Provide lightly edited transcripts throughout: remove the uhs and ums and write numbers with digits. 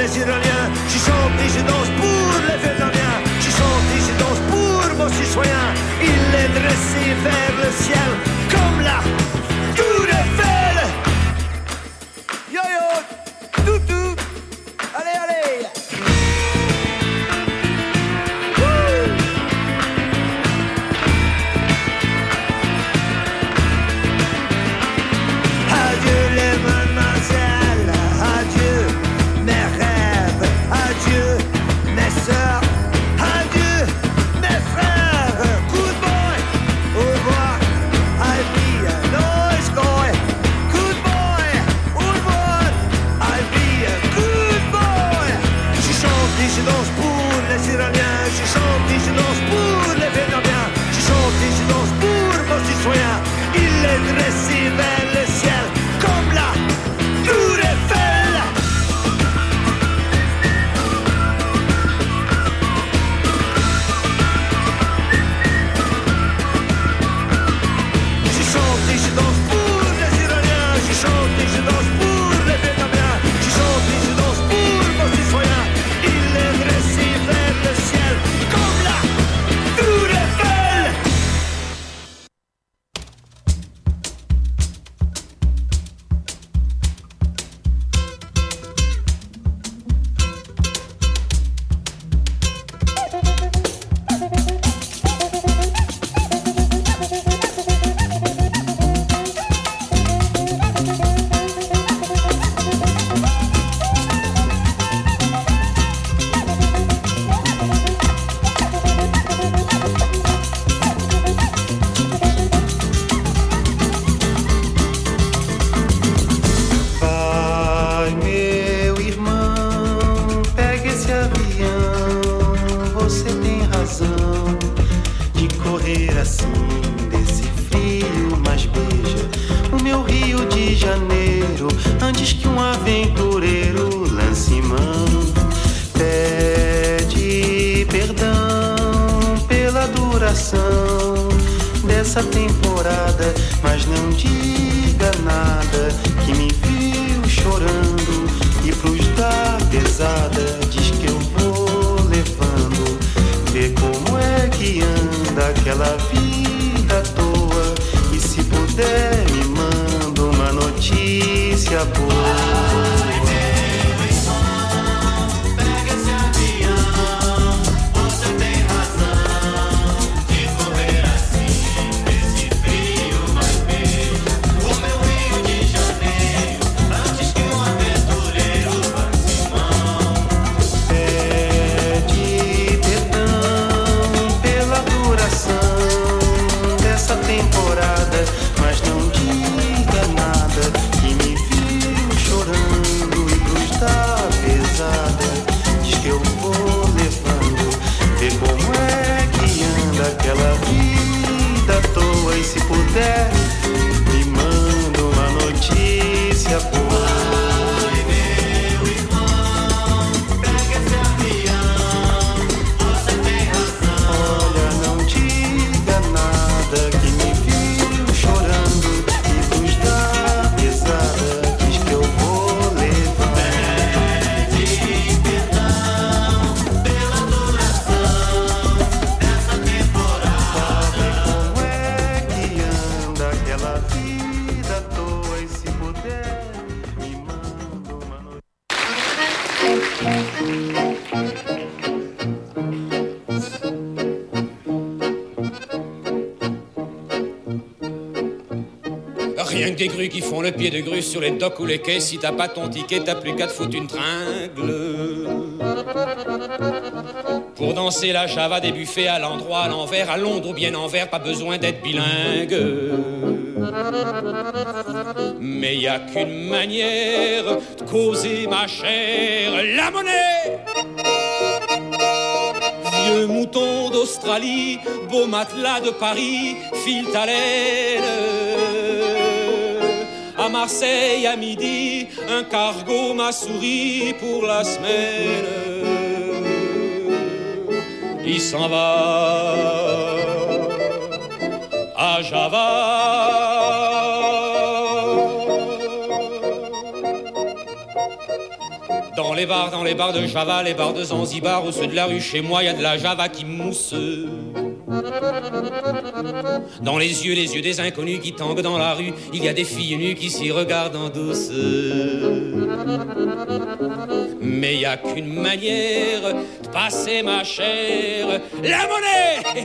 les Iraniens, j'y chante et je danse pour les Vietnamiens, j'y chante et je danse pour vos citoyens. Il est dressé vers le ciel comme la Tour Eiffel. Yo yo, toutou, allez allez. Adieu les mademoiselles, adieu mes rêves, adieu mes sœurs, adieu mes frères. Goodbye, au revoir, I'll be a nice guy. Goodbye, au revoir, I'll be a good boy. Je chante et je danse pour les Iraniens, je chante et je danse pour les Vietnamiens, je chante et je danse pour vos citoyens. Il est dressé vers le ciel comme la Tour Eiffel. Je chante et je danse pour les Iraniens, je chante et je danse pour les Vietnamiens, je chante et je danse pour vos citoyens. Il est dressé vers le ciel comme la Tour Eiffel. Vai, meu irmão, pega esse avião. Você tem razão de correr assim desse frio, mas beija o meu Rio de Janeiro antes que um aventureiro lance mão. Pede perdão pela duração dessa temporada, mas não diga nada que me viu chorando e pros dar pesada diz que eu vou levando. Vê como é que anda aquela vida à toa e se puder me manda uma notícia boa. Pede perdão pela duração dessa temporada, mas não diga nada que me viu chorando e pros dar pesada diz que eu vou levando. Vê como é que anda aquela vida à toa e se puder me manda uma notícia boa. Olha, não diga nada que me viu chorando e pros dar pesada diz que eu vou levar. Pede perdão pela duração dessa temporada. Como é que anda aquela vida à toa e se puder me manda uma noite. Rien que des grues qui font le pied de grue sur les docks ou les quais. Si t'as pas ton ticket, t'as plus qu'à te foutre une tringle. Pour danser la java des buffets à l'endroit, à l'envers, à Londres ou bien en vert, pas besoin d'être bilingue. Mais y a qu'une manière de causer, ma chère, la monnaie. Vieux mouton d'Australie, beau matelas de Paris, file ta laine. À Marseille à midi, un cargo m'a souri pour la semaine. Il s'en va à Java. Dans les bars de Java, les bars de Zanzibar ou ceux de la rue chez moi, y a de la Java qui mousse. Dans les yeux des inconnus qui tanguent dans la rue, il y a des filles nues qui s'y regardent en douce. Mais y a qu'une manière de passer ma chère, la monnaie.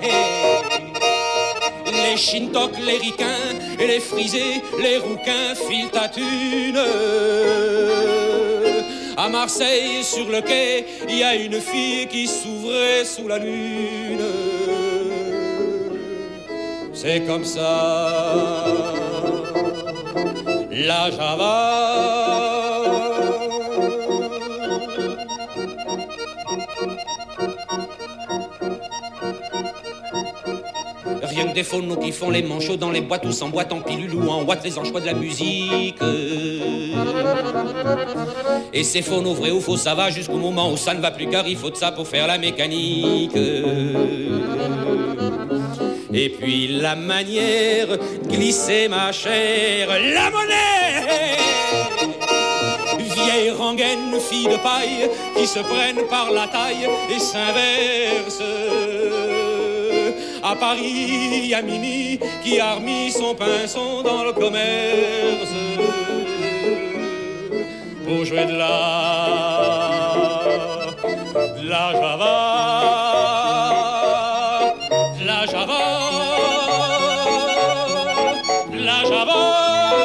Les chintocs, les ricains et les frisés, les rouquins filent ta thune. À Marseille, sur le quai, il y a une fille qui s'ouvrait sous la lune. C'est comme ça, la Java. Rien que des phonos qui font les manchots dans les boîtes ou sans boîte, en pilule ou en ouate, les anchois de la musique. Et ces phonos vrais ou faux, ça va jusqu'au moment où ça ne va plus, car il faut de ça pour faire la mécanique. Et puis la manière de glisser ma chère, la monnaie. Vieille rengaine, fille de paille, qui se prennent par la taille et s'inversent. À Paris, y a Mimi qui a remis son pinceau dans le commerce pour jouer de la Java, de la Java, de la Java.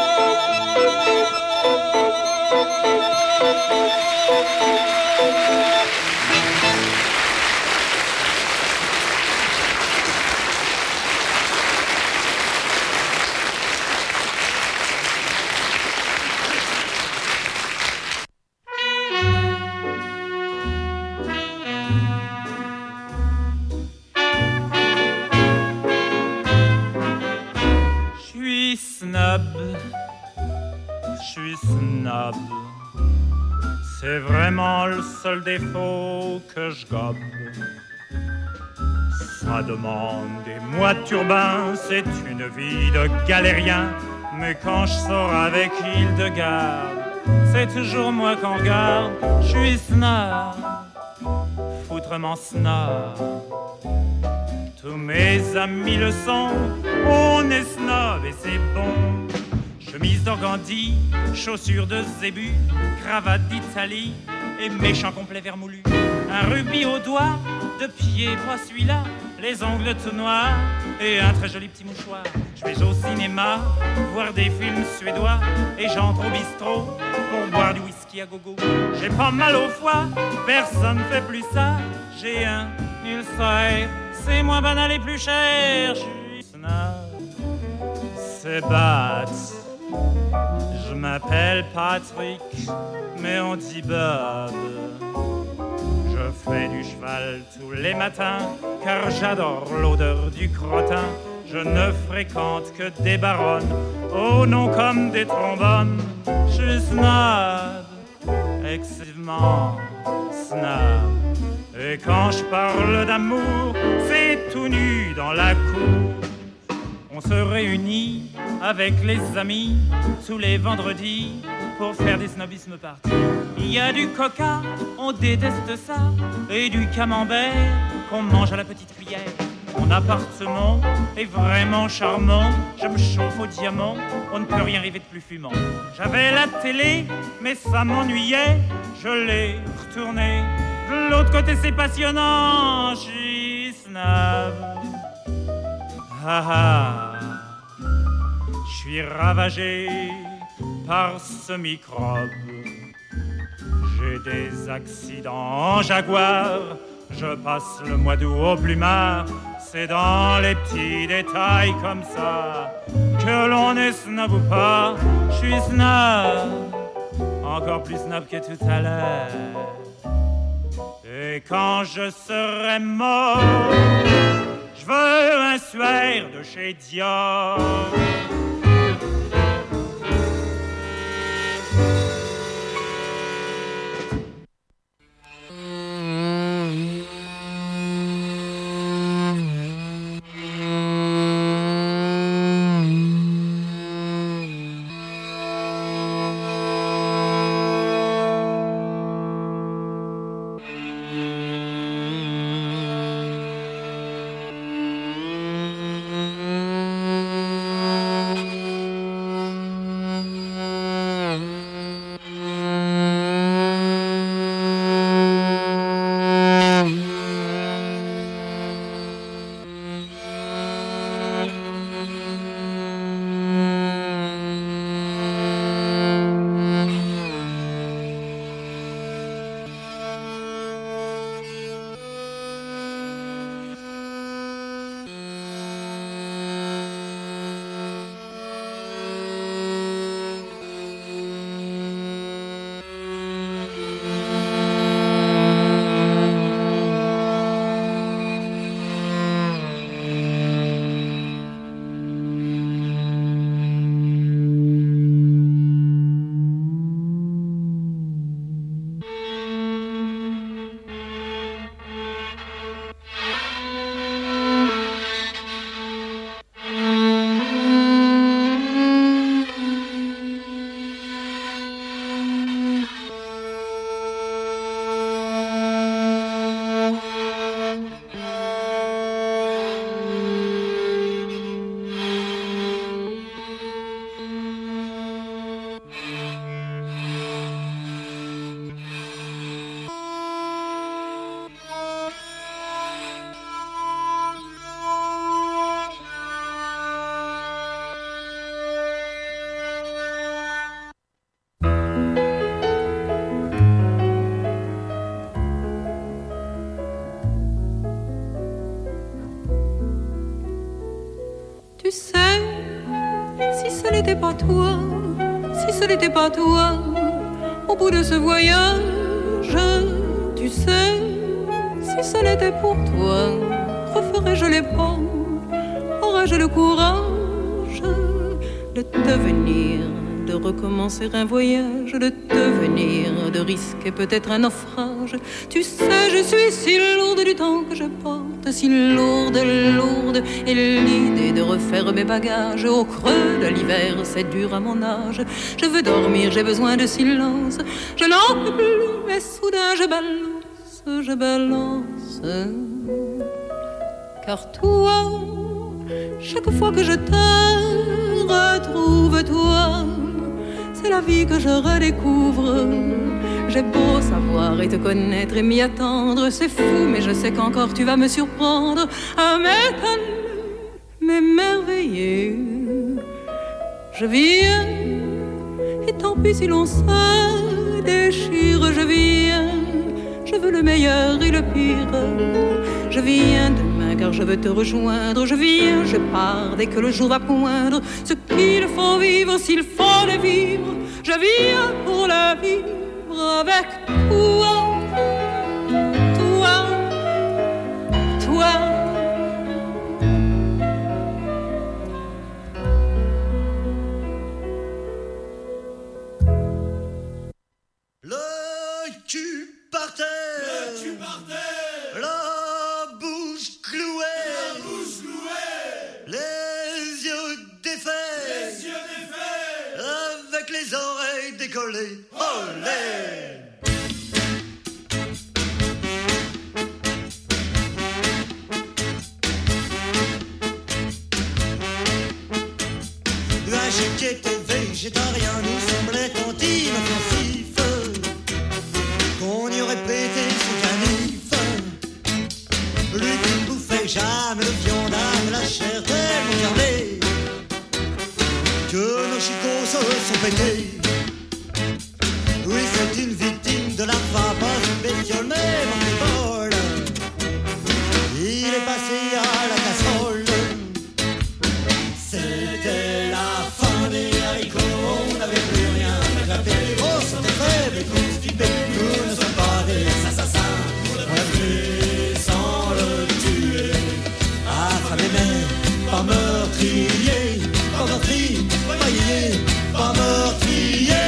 C'est vraiment le seul défaut que je gobe. Ça demande des mois de turbin, c'est une vie de galérien. Mais quand je sors avec Hildegarde, c'est toujours moi qu'on regarde. Je suis snob, foutrement snob. Tous mes amis le sont, on est snob et c'est bon. Chemise d'organdi, chaussures de zébu, cravate d'Italie et méchant complet vermoulu. Un rubis au doigt, de pied, pas celui-là, les ongles tout noirs et un très joli petit mouchoir. Je vais au cinéma, voir des films suédois et j'entre au bistrot pour boire du whisky à gogo. J'ai pas mal au foie, personne fait plus ça. J'ai un ulcère, c'est moins banal et plus cher. Je suis snob, c'est bad. Je m'appelle Patrick, mais on dit Bob. Je fais du cheval tous les matins, car j'adore l'odeur du crottin. Je ne fréquente que des baronnes, au nom comme des trombones. Je suis snob, excessivement snob. Et quand je parle d'amour, c'est tout nu dans la cour. On se réunit avec les amis tous les vendredis pour faire des snobismes partis. Il y a du coca, on déteste ça, et du camembert qu'on mange à la petite cuillère. Mon appartement est vraiment charmant, je me chauffe au diamant, on ne peut rien rêver de plus fumant. J'avais la télé, mais ça m'ennuyait, je l'ai retournée. De l'autre côté c'est passionnant, je suis snob. Ah ah, je suis ravagé par ce microbe. J'ai des accidents en Jaguar, je passe le mois d'août au plumard. C'est dans les petits détails comme ça que l'on est snob ou pas. Je suis snob, encore plus snob que tout à l'heure. Et quand je serai mort, je veux un suaire de chez Dior. n'était pas toi, si ce n'était pas toi, au bout de ce voyage, tu sais, si ce n'était pour toi, referais-je les pas, aurais-je le courage de devenir, de recommencer un voyage, de devenir, de risquer peut-être un naufrage. Tu sais, je suis si lourde du temps que je porte, si lourde, lourde, et l'idée de refaire mes bagages au creux de l'hiver, c'est dur à mon âge. Je veux dormir, j'ai besoin de silence, je n'en peux plus, mais soudain je balance, car toi, chaque fois que je te retrouve, toi, c'est la vie que je redécouvre. J'ai beau savoir et te connaître et m'y attendre, c'est fou, mais je sais qu'encore tu vas me surprendre, à m'étonner, m'émerveiller. Je viens, et tant pis si l'on se déchire, je viens, je veux le meilleur et le pire. Je viens demain car je veux te rejoindre, je viens, je pars dès que le jour va poindre. Ce qu'il faut vivre, s'il faut le vivre, je viens pour la vivre avec toi, toi, toi. Le cul par terre, la bouche clouée, les yeux défaits, avec les oreilles décollées. Olé! Un chic qui était végétarien nous semblait anti-inoffensif, qu'on y aurait pété son canif. Lui qui ne bouffait jamais de viande, la chair tellement carnée que nos chicots se sont pétés. Oui, c'est une victime de la faim, pas une bestiole, mais manque de bol. Il est passé à la casserole. C'était la fin des haricots, on n'avait plus rien à clapper. Oh, c'était faible et constipé, nous ne sommes pas des assassins. On l'a tué sans le tuer, affamé mais pas meurtrier, pas meurtrier, pas yéyé, pas meurtrier.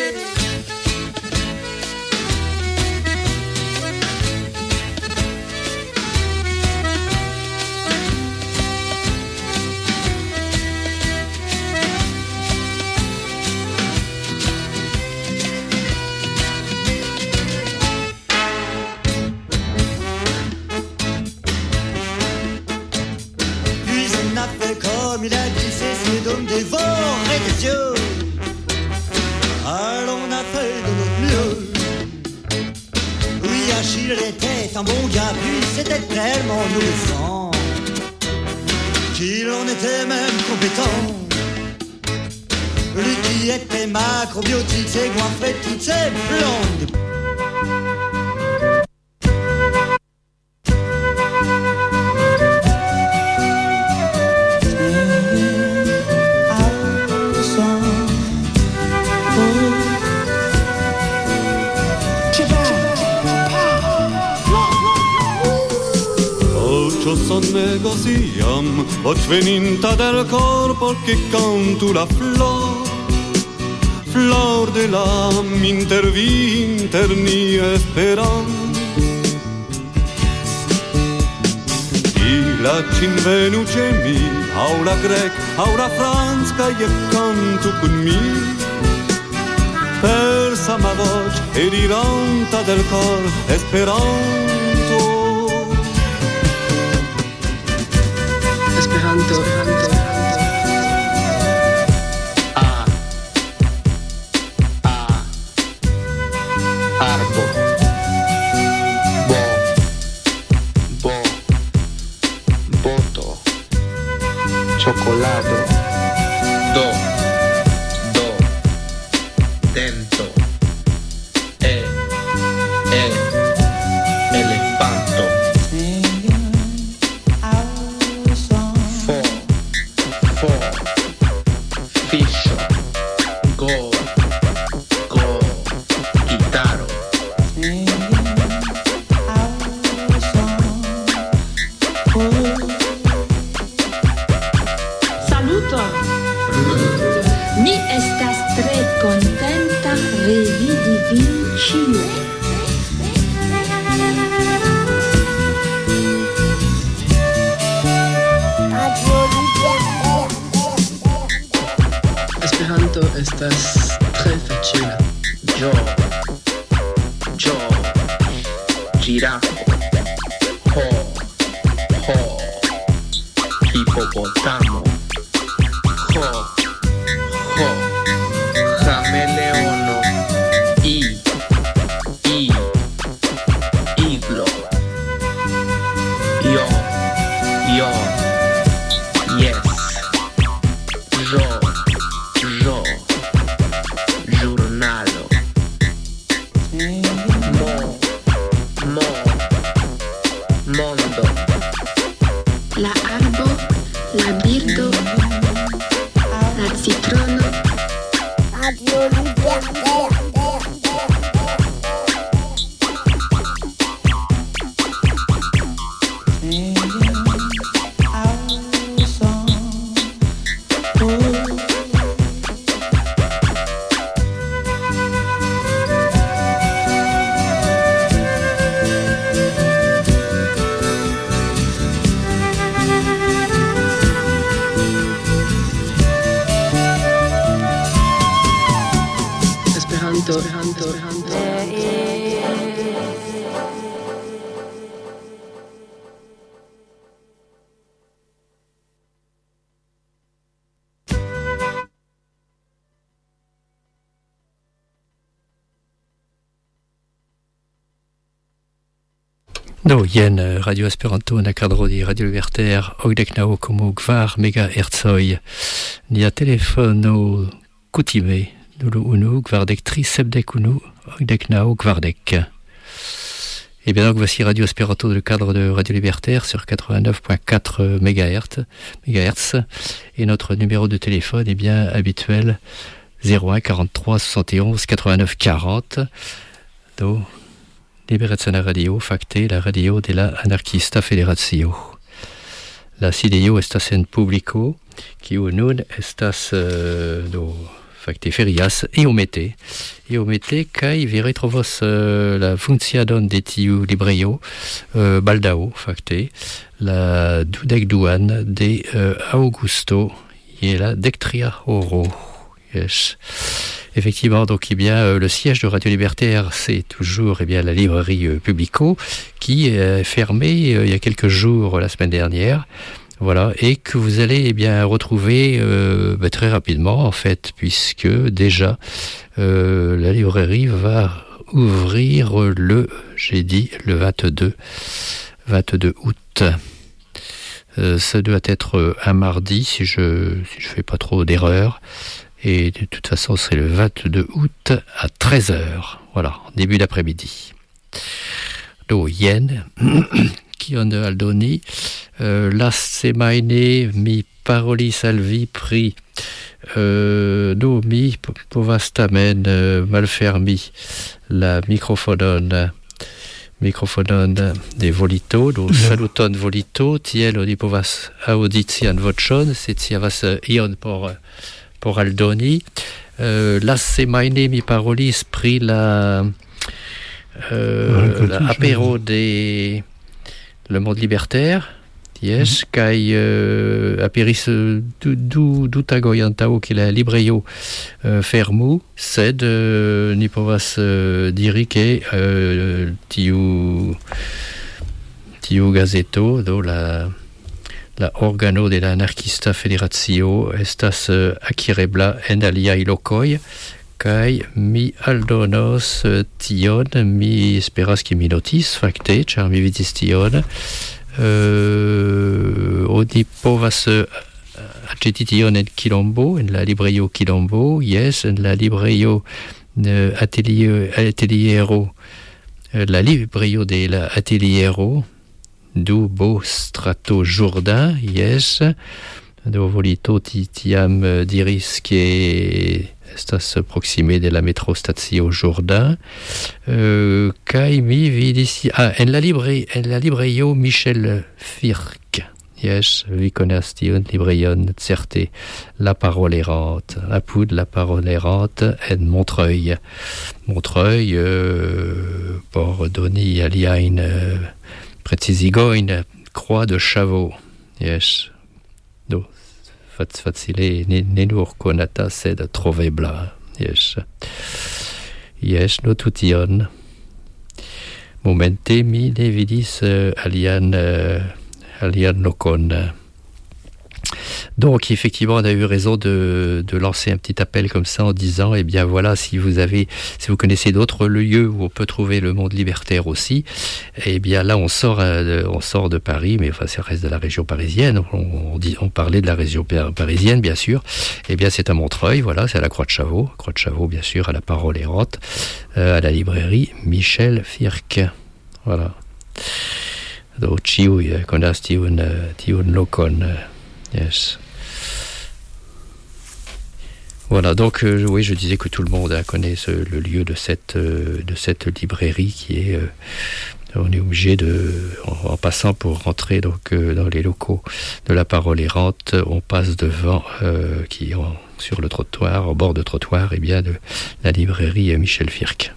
Comme il a dit, c'est ces dômes dévorés des yeux. Alors on a fait de notre mieux. Oui, Achille était un bon gars, puis c'était tellement nourrissant qu'il en était même compétent. Lui qui était macrobiotique, s'est goinfré toutes ses plantes. Siam, ocveninta del corpo che canto la flor de l'âme, interni speranza. I la cinvenuce mi, aula grec, aula franca, e canto con mi. Persa ma voce e diranta del cor, esperanto. Esperanto. Arbo. Boto. Cioccolato. Do. Dento. Elefanto. Mi estas tre contenta revidi vin ĉiujn. Esperanto estas tre facila. Yo, girafo, ho, hipopotamo, ho, cameleono, iglo, yo, yes, yo, giornalo, mondo, La arbo, la birdo, la citrono. Do, jen Radio Esperanto na kadro di Radio Libertaire, 89,4 MHz. Nia telefono kutime, 01 kvardek 371 89 Et bien donc voici Radio Esperanto, le cadre de Radio Libertaire sur 89,4 MHz. Et notre numéro de téléphone est bien habituel, 01 43 71 89 40. Do, Liberazione Radio, facte la radio della Anarchista Federazio. La sideo estas en publico, kiu nun estas facte ferias iomete kaj vi retrovos la funkciadon de tiu librejo baldaŭ facte la 22 de Augusto je la 13 horo. Yes. Effectivement, donc le siège de Radio Libertaire, c'est toujours la librairie Publico, qui est fermée il y a quelques jours la semaine dernière. Voilà, et que vous allez retrouver très rapidement en fait, puisque déjà la librairie va ouvrir le 22 août. Ça doit être un mardi si je fais pas trop d'erreurs. Et de toute façon, c'est le 22 août à 13h. Voilà, début d'après-midi. Do, jen, kion aldoni, lassemajne mi parolis al vi pri, do mi povas tamen malfermi la mikrofonon de Volito, do saluton Volito, tiel oni povas aŭdi cian voĉon, se ci havas ion por aldoni. Lassemajne mi parolis pri la apéro de Le Monde Libertaire, yes, kaj aperis du tagoj antaŭ ke la librejo fermu, sed ni povas diri ke tiu gazeto, do la organo de la Anarchista Federazio estas akirebla en aliaj lokoj, kaj mi aldonos tion, mi esperas ke mi notis fakte, ĉar mi vidis tion. Oni povas aĉeti tion en Quilombo, en la librejo Quilombo, yes, en la librejo Ateliero, la librejo de la Ateliero, du Beau Strato Jourdain, yes, do Volito tiam diris ke estas proxime de la metrostacio Jourdain, kaj mi vidis en la librejo Michel Firk, Yes, vi connastion librion certe, la parole errante, apud la parole errante et Montreuil. Montreuil, por doni aliain precizigoin, croix de Chavaux. Yes, do, facile, nenur conata sed trovebla. Yes, yes, notution. Momente mi ne vidis alian locon. Donc effectivement on a eu raison de lancer un petit appel comme ça en disant eh bien voilà, si vous connaissez d'autres lieux où on peut trouver le monde libertaire aussi, eh bien là on sort de Paris, mais enfin ça reste de la région parisienne, on parlait de la région parisienne bien sûr, eh bien c'est à Montreuil, voilà, c'est à la Croix de Chavaux bien sûr, à la Parole errante, à la librairie Michel Firck, voilà. Donc ciui konas tiun lokon. Yes. Voilà, donc oui, je disais que tout le monde connaît le lieu de cette librairie qui est on est obligé en passant pour rentrer donc dans les locaux de la Parole errante, on passe devant sur le trottoir, au bord de trottoir, et bien de la librairie Michel Firck.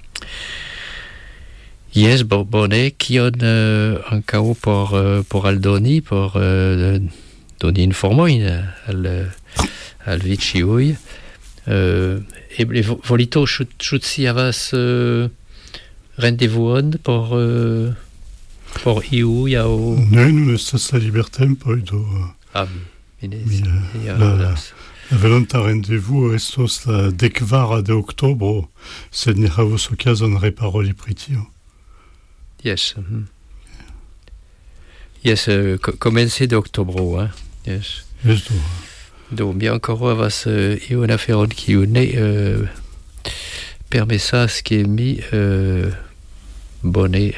Yes, bonnet, kion ankaŭ por aldoni, por doni informojn al vi ĉiuj. Eble volito ĉu ci havas rendevuon por iuj aŭ... Ne, nun estas la libertempoj do... La volonta rendevu estos la 10 de oktobro, sed ni havos okazon reparoli pri tio. Yes. Yes, komence de oktobro, hein. Yes. Yes, do mi ankoraŭ havas iun aferon kiu ne permesas ke mi bone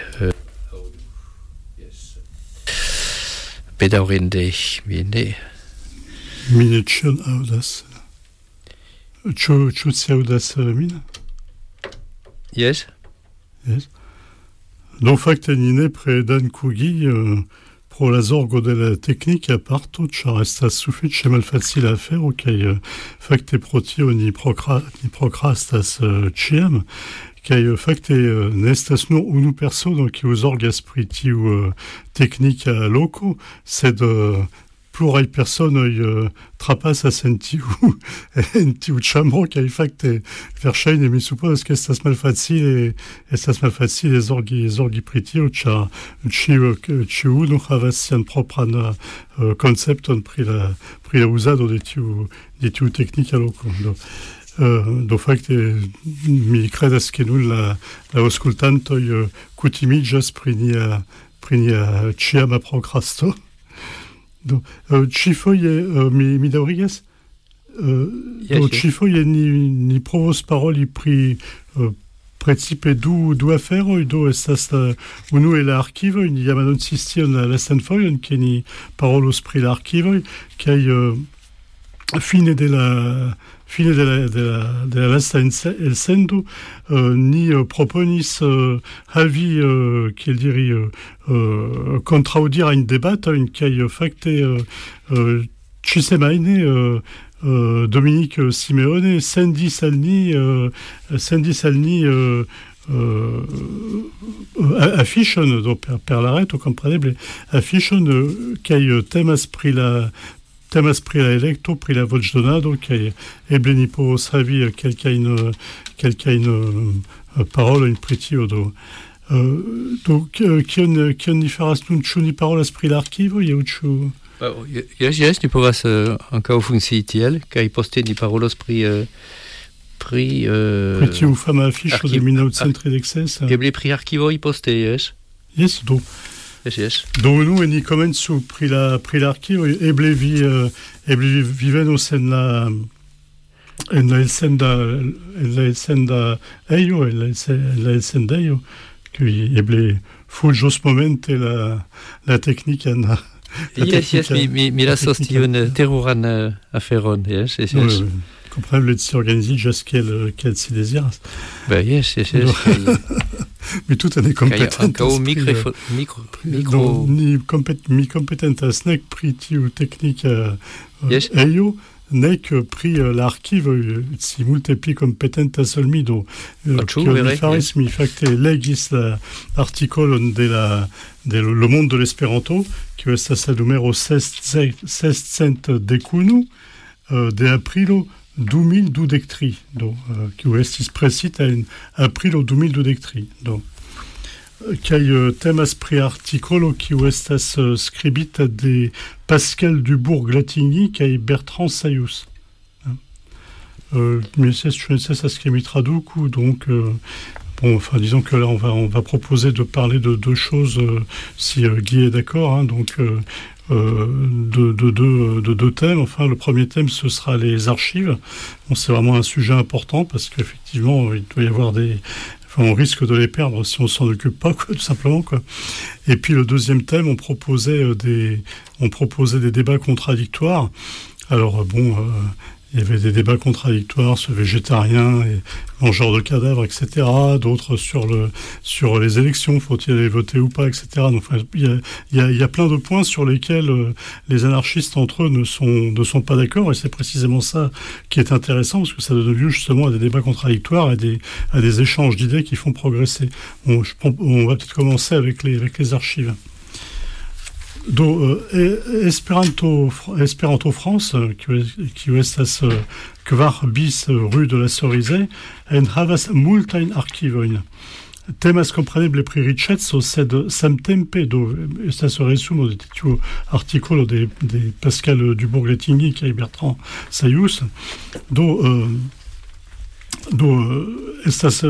bedaŭrinde mi ne ĉion aŭdas. Ĉu ci aŭdas min? Yes. Yes. Do fakte ni ne predankugi pro la zorgo de la teknika parto, ĉar estas sufiĉe malfacila afero kaj fakte pro tio ni prokrastas ĉiam, kaj fakte ne estas nur unu persono kiu zorgas pri tiu teknika loko, sed pluraj personoj trapasas en tiu ĉambro kaj fakte verŝajne mi supozas ke estas malfacile zorgi pri tio, ĉar ĉiu unu havas sian propran koncepton pri la uzado de tiu teknika loko. Do fakte mi kredas ke nun la aŭskultantoj kutimiĝas pri nia ĉiama prokrasto. Do ĉifoje mi daŭrigas. Do ĉifoje ni provos paroli pri precipe du aferoj, do estas unue la arkivoj, ni jam anoncis tion la lastan fojon, ke ni parolos pri la arkivoj, kaj fine de la lasta elsendo ni proponis havi kiel diri kontraŭdirajn debatojn, kaj fakte ĉisemajne Dominique Simeone sendis al ni afiŝon, do per la reto kompreneble afiŝon kaj temas pri la elekto, pri la voĉdonado, kaj eble ni povos havi kelkajn parolojn pri tio. Do kion ni faras nun? Ĉu ni parolas pri la arkivoj aŭ ĉu? Yes, ni povas ankaŭ funkcii tiel, kaj poste ni parolos pri tiu fama afiŝo de 1936. Eble pri arkivoj poste, yes. Yes, do. Yes. Do nu ni komencu pri la arkivoj, eble vi venos en la elsendejo, kiuj eble fuĝos momente la teknikan. Yes, mi lasos tiun teruran aferon, yes. Kompreneble ci organiziĝas kiel ci deziras. Yes. mais tout est compétent. Micro. Mi compétent snack pri tiu technique Yes. eio nek pri l'archive si multe pli competenta solmi do mi faris mi facte legis l'articolon de Le Monde de l'Esperanto qui estas la numero 6decunu de aprilo 2023 do kiu estis presita en aprilo 2023 do kaj temas pri artikolo kiu estas skribita de Pascal Dubourg-Glatigny kaj Bertrand Sayous. Mais c'est ça skribi traduku donc bon, enfin, disons que là, on va proposer de parler de deux choses, si Guy est d'accord, hein, donc de deux thèmes. Enfin, le premier thème, ce sera les archives. Bon, c'est vraiment un sujet important parce qu'effectivement, il doit y avoir on risque de les perdre si on s'en occupe pas, quoi, tout simplement, quoi. Et puis le deuxième thème, on proposait des débats contradictoires. Alors bon, il y avait des débats contradictoires sur végétariens et mangeurs de cadavres, etc. D'autres sur les élections, faut-il aller voter ou pas, etc. Donc, enfin, il y a plein de points sur lesquels les anarchistes entre eux ne sont pas d'accord, et c'est précisément ça qui est intéressant, parce que ça donne lieu justement à des débats contradictoires, à des échanges d'idées qui font progresser. Bon, on va peut-être commencer avec les archives. Do Esperanto France, kiu estas kvar bis rue de la Cerizay, en havas multajn arkivojn. Temas kompreneble pri riĉeco, sed samtempe do estas resumo de tiu artikolo de Pascal Dubourg-Glatigny kaj Bertrand Sayous. Do estas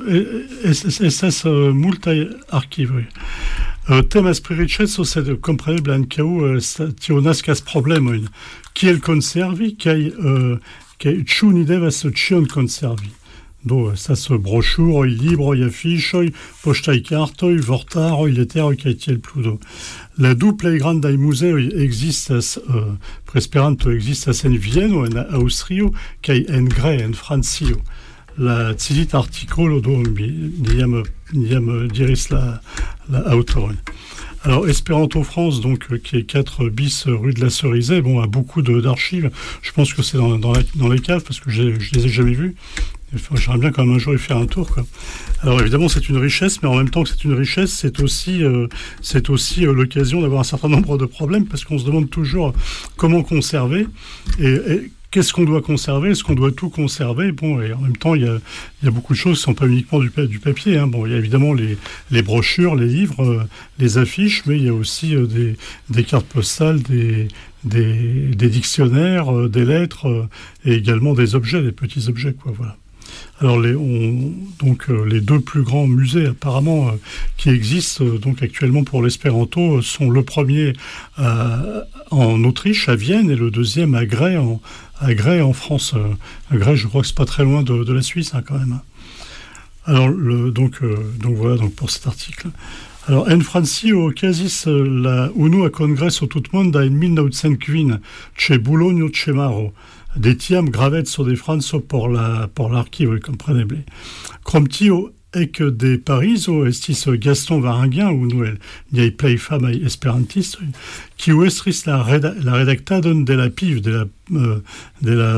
multaj arkivoj. Temas pri riĉeco, sed kompreneble ankaŭ tio naskas problemojn. Kiel konservi kaj ĉu ni devas ĉion konservi? Do estas broŝuroj, libroj, afiŝoj, poŝtaj kartoj, vortaroj, leteroj kaj tiel plu. Do la du plej grandaj muzeoj ekzistas pri Esperanto ekzistas en Vieno, en Aŭstrio kaj en Gray, en Francio. La citita articolo do niam diris la autorin. Alors Esperanto France, donc qui est 4 bis rue de la Cerizay, bon, a beaucoup d'archives. Je pense que c'est dans les caves parce que je les ai jamais vues. Enfin, j'aimerais bien quand même un jour y faire un tour, quoi. Alors évidemment c'est une richesse, mais en même temps que c'est une richesse, c'est aussi l'occasion d'avoir un certain nombre de problèmes, parce qu'on se demande toujours comment conserver et qu'est-ce qu'on doit conserver? Est-ce qu'on doit tout conserver? Bon, et en même temps, il y a beaucoup de choses qui ne sont pas uniquement du papier, hein. Bon, il y a évidemment les brochures, les livres, les affiches, mais il y a aussi des cartes postales, des dictionnaires, des lettres, et également des objets, des petits objets, quoi, voilà. Alors les deux plus grands musées apparemment qui existent donc actuellement pour l'espéranto sont le premier en Autriche, à Vienne, et le deuxième à Gray en France. À Gray, je crois que c'est pas très loin de la Suisse, hein, quand même. Alors donc voilà donc pour cet article. Alors en Francio okazis la unua kongreso tutmonda en 1905 ĉe Bologno ĉe maro. De tiam graveco de Franco por l'archivo, kompreneble. Krom tio, ek de Parizo estis Gaston Varinguen, unu el niaj plej famaj esperantistoj, kiu estris la redaktadon de la PIV, de la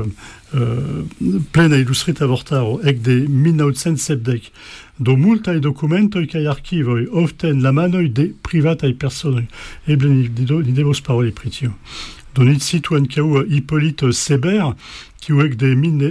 plena ilustrita vortaro, ek de 1970. Do multaj dokumentoj kaj arkivoj, ofte en la manoj de privataj personoj. Eble ni devos paroli pri tio. Donit citu ankaŭ Hippolyte Seber, kiu ekde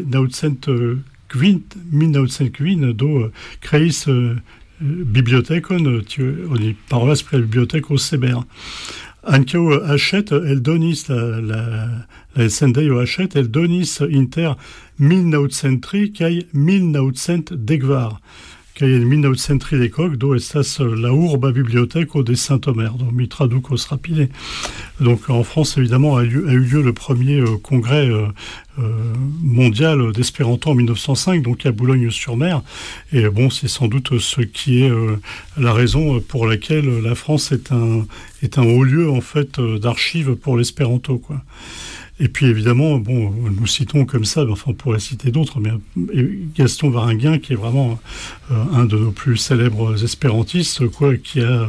1905 do kreis bibliotekon, oni parolas pri la biblioteko Seber. Ankaŭ Hachette eldonis la elsendejo Hachette eldonis inter 1903 kaj 1910. Kaj en 1930 do estas la urba biblioteko de Saint-Omer, donc mi tradukos rapide. Donc en France, évidemment, a eu lieu le premier congrès mondial d'espéranto en 1905, donc à Boulogne-sur-Mer. Et bon, c'est sans doute ce qui est la raison pour laquelle la France est un haut lieu en fait d'archives pour l'espéranto, quoi. Et puis évidemment, bon, nous citons comme ça, enfin on pourrait citer d'autres, mais Gaston Varinguin, qui est vraiment un de nos plus célèbres espérantistes, quoi, qui a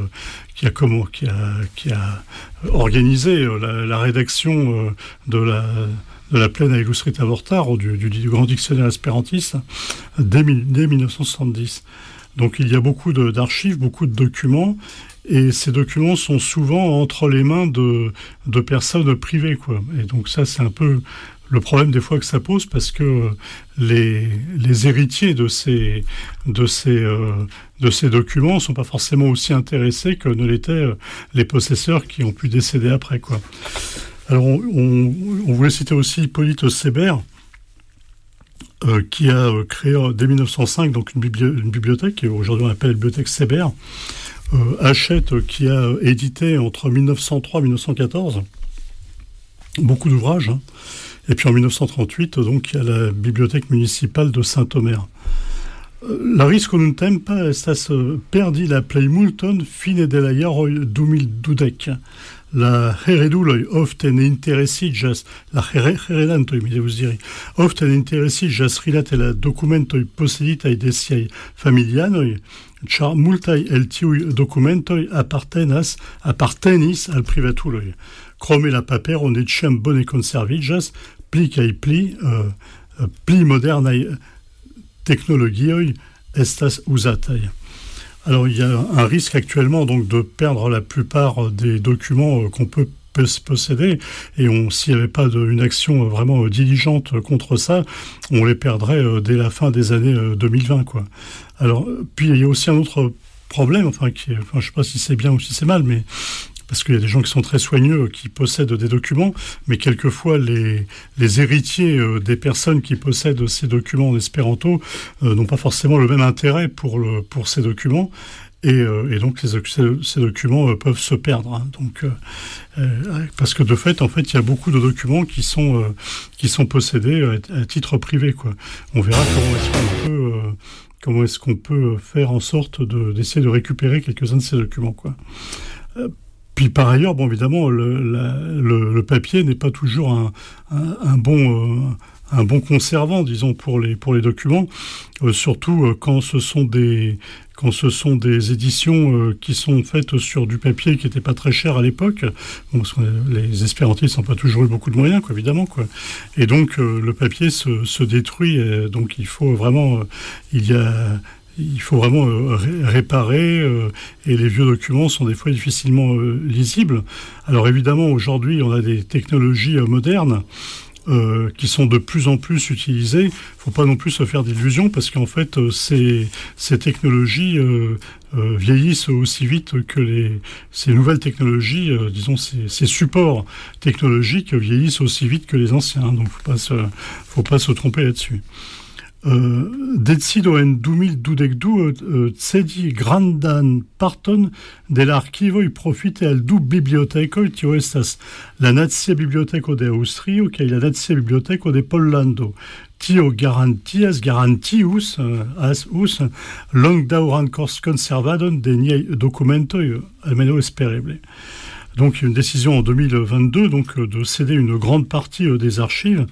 organisé la rédaction de la Plena Illustrita Vortar, du grand dictionnaire espérantiste, dès 1970. Donc il y a beaucoup d'archives, beaucoup de documents, et ces documents sont souvent entre les mains de personnes privées, quoi. Et donc ça, c'est un peu le problème des fois que ça pose, parce que les héritiers de ces documents ne sont pas forcément aussi intéressés que ne l'étaient les possesseurs qui ont pu décéder après, quoi. Alors on voulait citer aussi Hippolyte Sébert, qui a créé dès 1905 donc une bibliothèque, qu'aujourd'hui on appelle la bibliothèque Sébert. Hachette, qui a édité entre 1903 et 1914 beaucoup d'ouvrages, hein. Et puis en 1938, donc, il y a la bibliothèque municipale de Saint-Omer. Laris konuntem pas estas perdi la plej multon fine de la jaroj 2012. La hereduloj ofte ne interesiĝas, la heredantoj, mi devus diri, ofte ne interesiĝas rilate la dokumentoj poseditaj de siaj familianoj, ĉar multaj el tiuj dokumentoj apartenis al privatuloj. Krome la papero ne ĉiam bone konserviĝas, pli kaj pli modernaj technologioj estas uzataj. Alors il y a un risque actuellement donc de perdre la plupart des documents qu'on peut posséder, et s'il n'y avait pas une action vraiment diligente contre ça, on les perdrait dès la fin des années 2020, quoi. Alors puis il y a aussi un autre problème, je ne sais pas si c'est bien ou si c'est mal, mais parce qu'il y a des gens qui sont très soigneux, qui possèdent des documents, mais quelquefois les héritiers des personnes qui possèdent ces documents en espéranto n'ont pas forcément le même intérêt pour ces documents, et donc ces documents peuvent se perdre, hein. Donc, parce que de fait, en fait, il y a beaucoup de documents qui sont possédés à titre privé, quoi. On verra comment est-ce qu'on peut faire en sorte d'essayer de récupérer quelques-uns de ces documents, quoi. Puis par ailleurs, bon, évidemment, le papier n'est pas toujours un bon conservant, disons, pour les documents, surtout quand ce sont des éditions qui sont faites sur du papier qui n'était pas très cher à l'époque. Bon, parce que les espérantistes n'ont pas toujours eu beaucoup de moyens, quoi, évidemment, quoi. Et donc le papier se détruit, et donc il faut vraiment réparer, et les vieux documents sont des fois difficilement lisibles. Alors évidemment, aujourd'hui, on a des technologies modernes qui sont de plus en plus utilisées. Il ne faut pas non plus se faire d'illusions, parce qu'en fait, ces technologies vieillissent aussi vite que ces nouvelles technologies, disons, ces supports technologiques vieillissent aussi vite que les anciens. Donc, faut pas se tromper là-dessus. Decido en 2022 cedi grandan parton de la archivoj profite al du bibliotekoj, tio estas la Nacia Biblioteko de Aŭstrio kaj la Nacia Biblioteko de Pollando. Tio garantius longdaŭran konservadon de niaj dokumentoj, almenaŭ espereble. Donc une décision en 2022 donc de céder une grande partie des archives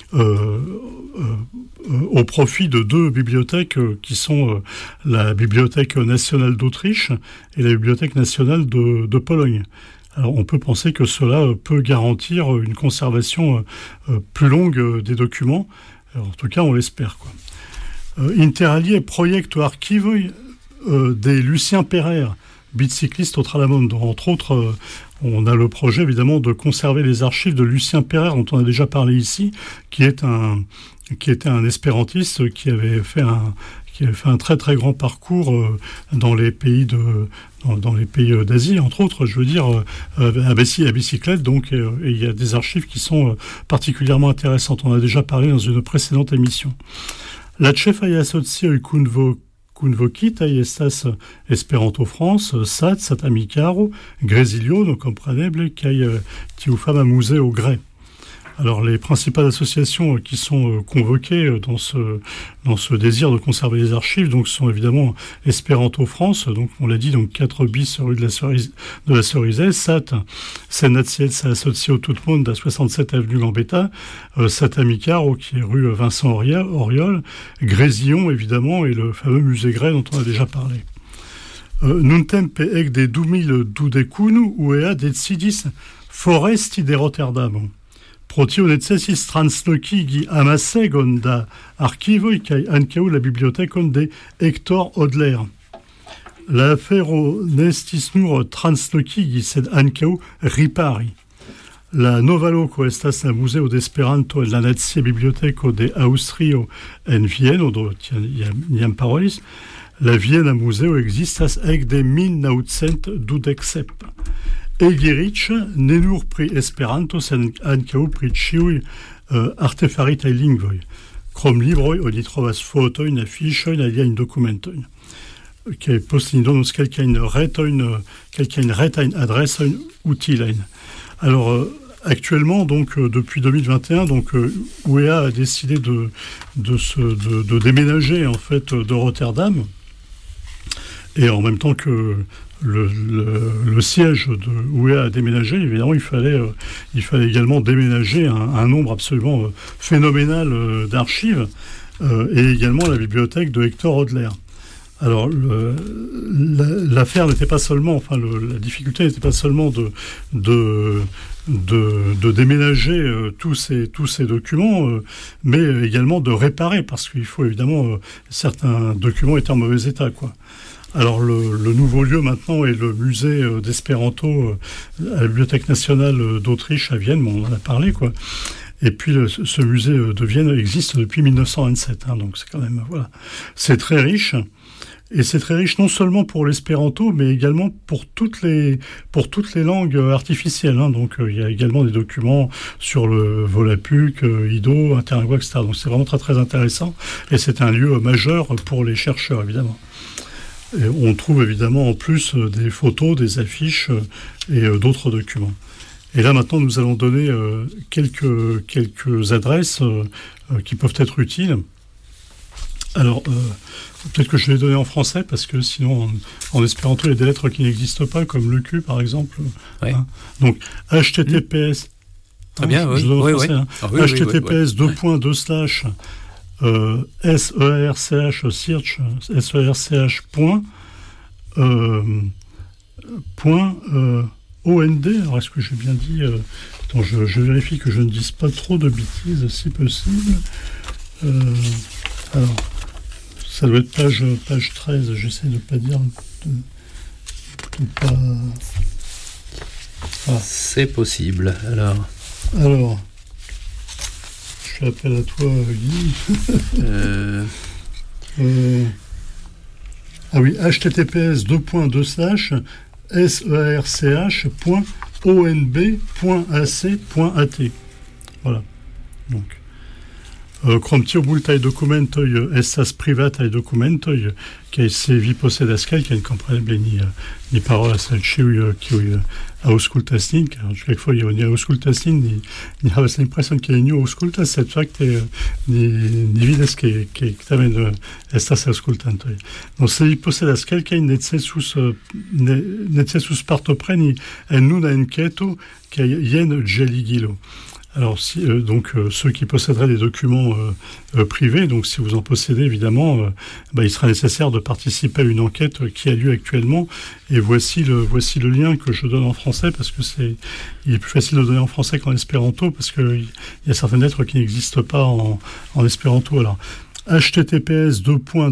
au profit de deux bibliothèques qui sont la Bibliothèque nationale d'Autriche et la Bibliothèque nationale de Pologne. Alors on peut penser que cela peut garantir une conservation plus longue des documents. Alors, en tout cas, on l'espère, quoi. Interalie proiecto archivoi de Lucien Perrer, bicycliste au Tralamond. Entre autres, on a le projet évidemment de conserver les archives de Lucien Perrer, dont on a déjà parlé ici, qui était un espérantiste qui avait fait un très très grand parcours dans les pays d'Asie, entre autres, je veux dire, à bicyclette. Donc, et il y a des archives qui sont particulièrement intéressantes. On a déjà parlé dans une précédente émission. La ĉefaj asocioj kunvokitaj estas Esperanto France, SAT, Satamicaro, Gresilio, donc compreneble, kaj tiu fama museo Grès. Alors, les principales associations qui sont convoquées dans ce désir de conserver les archives, donc, sont évidemment Espéranto France, donc, on l'a dit, donc 4 bis rue de la Cerisay, SAT, Senatsiel, Associé au Tout le Monde, à 67 avenue Gambetta, SAT Amicaro, qui est rue Vincent Auriol, Grésillon, évidemment, et le fameux musée Gray dont on a déjà parlé. Nuntem pe ec de 2000 dudecunu uea decidis foresti de Rotterdam. Protio necessis transloci amasegon da archivoi kai ancau la bibliotecon de Hector Hodler. La afero nestis nur transloci sed ancau ripari. La nova loco estas la Museo d'Esperanto et la Nacia Biblioteco de Austrio en Vieno, do iam parolis. La Viena Museo existas ec de 1927. Egirich ne nur pri Esperanto, sed ancau pri ĉiuj artefaritaj lingvoj. Krom libroj oni trovas fotojn, afiŝojn, aliajn dokumentojn. Kaj poste ni donos kelkajn retajn adresojn utilajn. Alors, actuellement, donc depuis 2021, donc UEA a décidé de déménager en fait de Rotterdam. Et en même temps que le siège de UEA a déménagé, évidemment, il fallait également déménager un nombre absolument phénoménal d'archives et également la bibliothèque de Hector Hodler. Alors, l'affaire n'était pas seulement, la difficulté n'était pas seulement de déménager tous ces documents, mais également de réparer, parce qu'il faut évidemment certains documents étaient en mauvais état, quoi. Alors le nouveau lieu maintenant est le musée d'Espéranto à la Bibliothèque nationale d'Autriche à Vienne, bon, on en a parlé, quoi. Et puis ce musée de Vienne existe depuis 1927, hein, donc c'est quand même, voilà, c'est très riche. Et c'est très riche non seulement pour l'espéranto, mais également pour toutes les langues artificielles, hein. Donc il y a également des documents sur le Volapük, Ido, Interlingua, etc. Donc c'est vraiment très très intéressant. Et c'est un lieu majeur pour les chercheurs, évidemment. Et on trouve évidemment en plus des photos, des affiches et d'autres documents. Et là maintenant nous allons donner quelques adresses qui peuvent être utiles. Alors peut-être que je vais les donner en français parce que sinon en espéranto il y a des lettres qui n'existent pas, comme le Q par exemple. Ouais. Hein. Donc https. Très bien, oui. Hein. Ah, oui, https serch .ond. Alors est-ce que j'ai bien dit attends, je vérifie que je ne dise pas trop de bêtises si possible. Alors ça doit être page 13, j'essaie de ne pas dire de pas... Ah. C'est possible, alors je fais appel à toi, Guy. Ah oui, https serch.onb.ac.at. Voilà, donc krom tio multaj dokumentoj estas privataj dokumentoj, kaj se vi posedas kelkajn, kompreneble ni parolas al ĉiuj kiuj aŭskultas nin, kaj kelkfoje oni aŭskultas nin, ni havas la impreson ke neniu aŭskultas, sed fakte ni vidas ke tamen estas aŭskultantoj. Do se vi posedas kelkajn, necesus partopreni en nuna enketo, kaj jen ĝeligilo. Alors, ceux qui posséderaient des documents privés, donc si vous en possédez, évidemment, il sera nécessaire de participer à une enquête qui a lieu actuellement. Et voici le lien que je donne en français, parce que il est plus facile de donner en français qu'en espéranto, parce qu'il y a certaines lettres qui n'existent pas en espéranto. Alors, https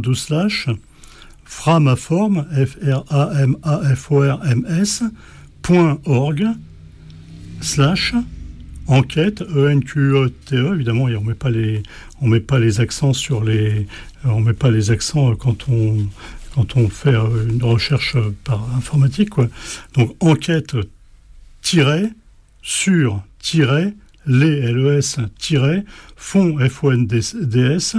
framaforms, framaforms.org/ enquête, ENQETE, évidemment, et on met pas les accents sur les, on met pas les accents quand on fait une recherche par informatique, quoi. Donc enquête sur les LES fonds FONDS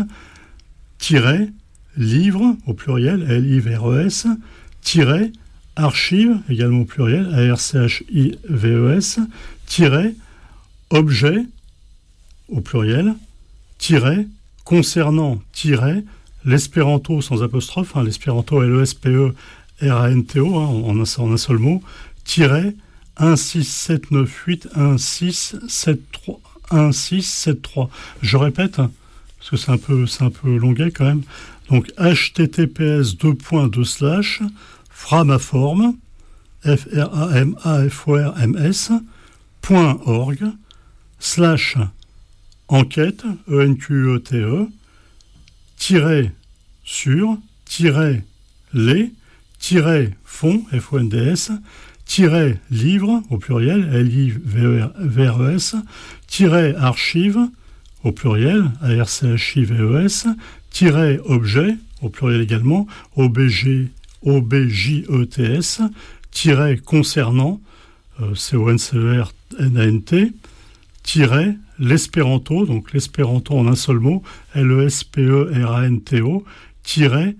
livre au pluriel LIVRES archive également au pluriel ARCHIVES objet au pluriel, tiret, concernant, tiret, l'espéranto sans apostrophe, l'espéranto L-E-S-P-E-R-A-N-T-O, en un seul mot, tiret, 167981673. Je répète, parce que c'est un peu longuet quand même. Donc https:// framaform, framaforms.org / enquête, ENQETE, tiret sur, tiret les, tiret fond, FONDS, tiret livre, au pluriel, LIVRES, tiret archive, au pluriel, ARCHIVES, tiret objet, au pluriel également, OBJETS, tiret concernant, CONCERNANT, tiret l'espéranto, donc l'espéranto en un seul mot, LESPERANTO, tiret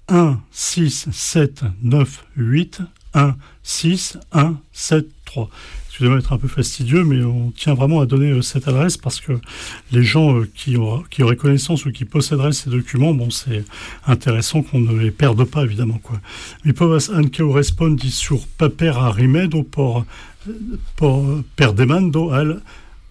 16798161173. Excusez-moi d'être un peu fastidieux, mais on tient vraiment à donner cette adresse parce que les gens qui auraient connaissance ou qui posséderaient ces documents, c'est intéressant qu'on ne les perde pas, évidemment, quoi. Mi povas ankaŭ respondi sur paper a rimedo por demando al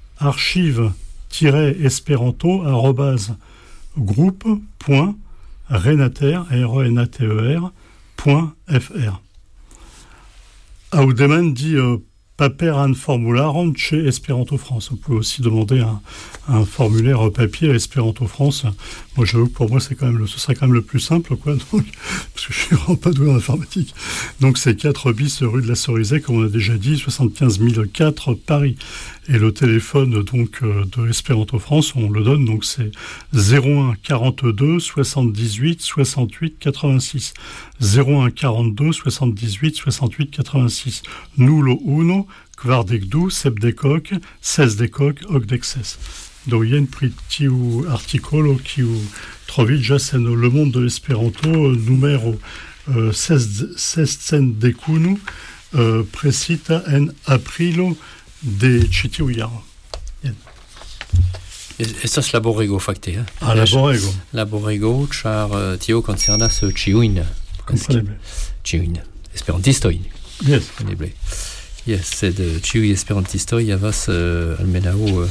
archive-groupe.renater.fr. Au demandi paper an formularon chez Esperanto France. Vous pouvez aussi demander un formulaire papier à Esperanto France. Moi, j'avoue que pour moi, ce serait quand même le plus simple, quoi. Donc, parce que je suis vraiment pas doué en informatique. Donc, c'est 4 bis rue de la Cerisay, comme on a déjà dit, 75 004 Paris. Et le téléphone, donc, de Esperanto France, on le donne, donc, c'est 01 42 78 68 86. 01 42 78 68 86. Nulo uno, kvardek du, sepdekok, sesdekok, okdekses. Do jen pri tiu artikolo kiu troviĝas en Le Monde de l'Esperanto numero 610 presita en aprilo de ĉi tiu jaro. Estas laborego fakte. Laborego. Laborego, ĉar tio koncernas ĉiujn. Ĉiujn esperantistojn. Yes. Kompreneble. Yes, sed ĉiuj esperantistoj havas almenaŭ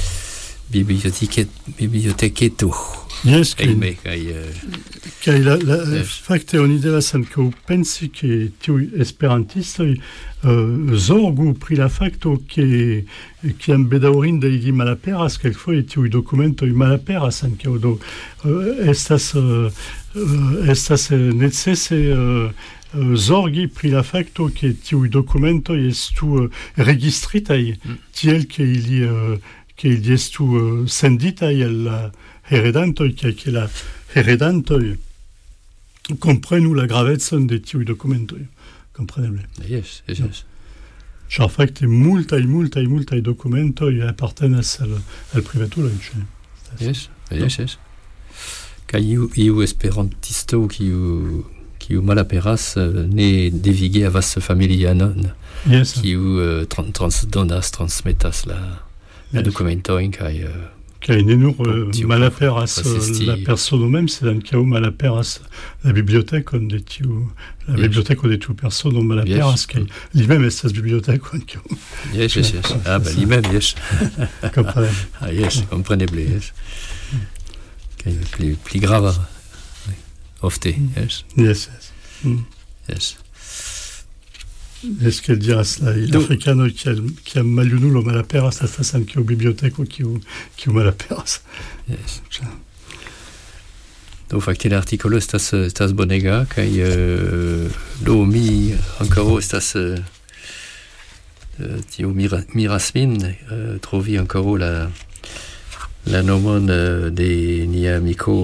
biblioteketo. Yes, kaj la fakte oni devas ankaŭ pensi ke tiuj esperantistoj zorgu pri la fakto ke kiam bedaŭrinde ili malaperas, kelkfoje tiuj dokumentoj malaperas ankaŭ. Do estas necese zorgi pri la fakto ke tiuj dokumentoj estu registritaj tiel ke ili estu senditaj al la heredantoj, kaj ke la heredantoj komprenu la gravecon de tiuj dokumentoj. Kompreneble. Yes. Ĉar fakte multaj dokumentoj apartenas al privatuloj. Yes. Kaj iu esperantisto kiu malaperas ne devige havas familianon, kiu transmetas la dokumentojn kaj ne nur malaperas la persono mem, sed ankaŭ malaperas la bibliotekon de tiu persono malaperas, kaj li mem estas biblioteko ankaŭ. Yes. Li mem, yes. Kompreneble. Yes, kompreneble, yes. Kaj pli grava ofte, yes. Yes. Yes. Est-ce qu'elle diras l'africano qui a maljunulo malaperas estas ankaŭ biblioteko kiu malaperas? Yes. Do fakte l'artikolo estas bonega kaj do mi ankaŭ estas tio miras min trovi ankaŭ la nomon de nia amiko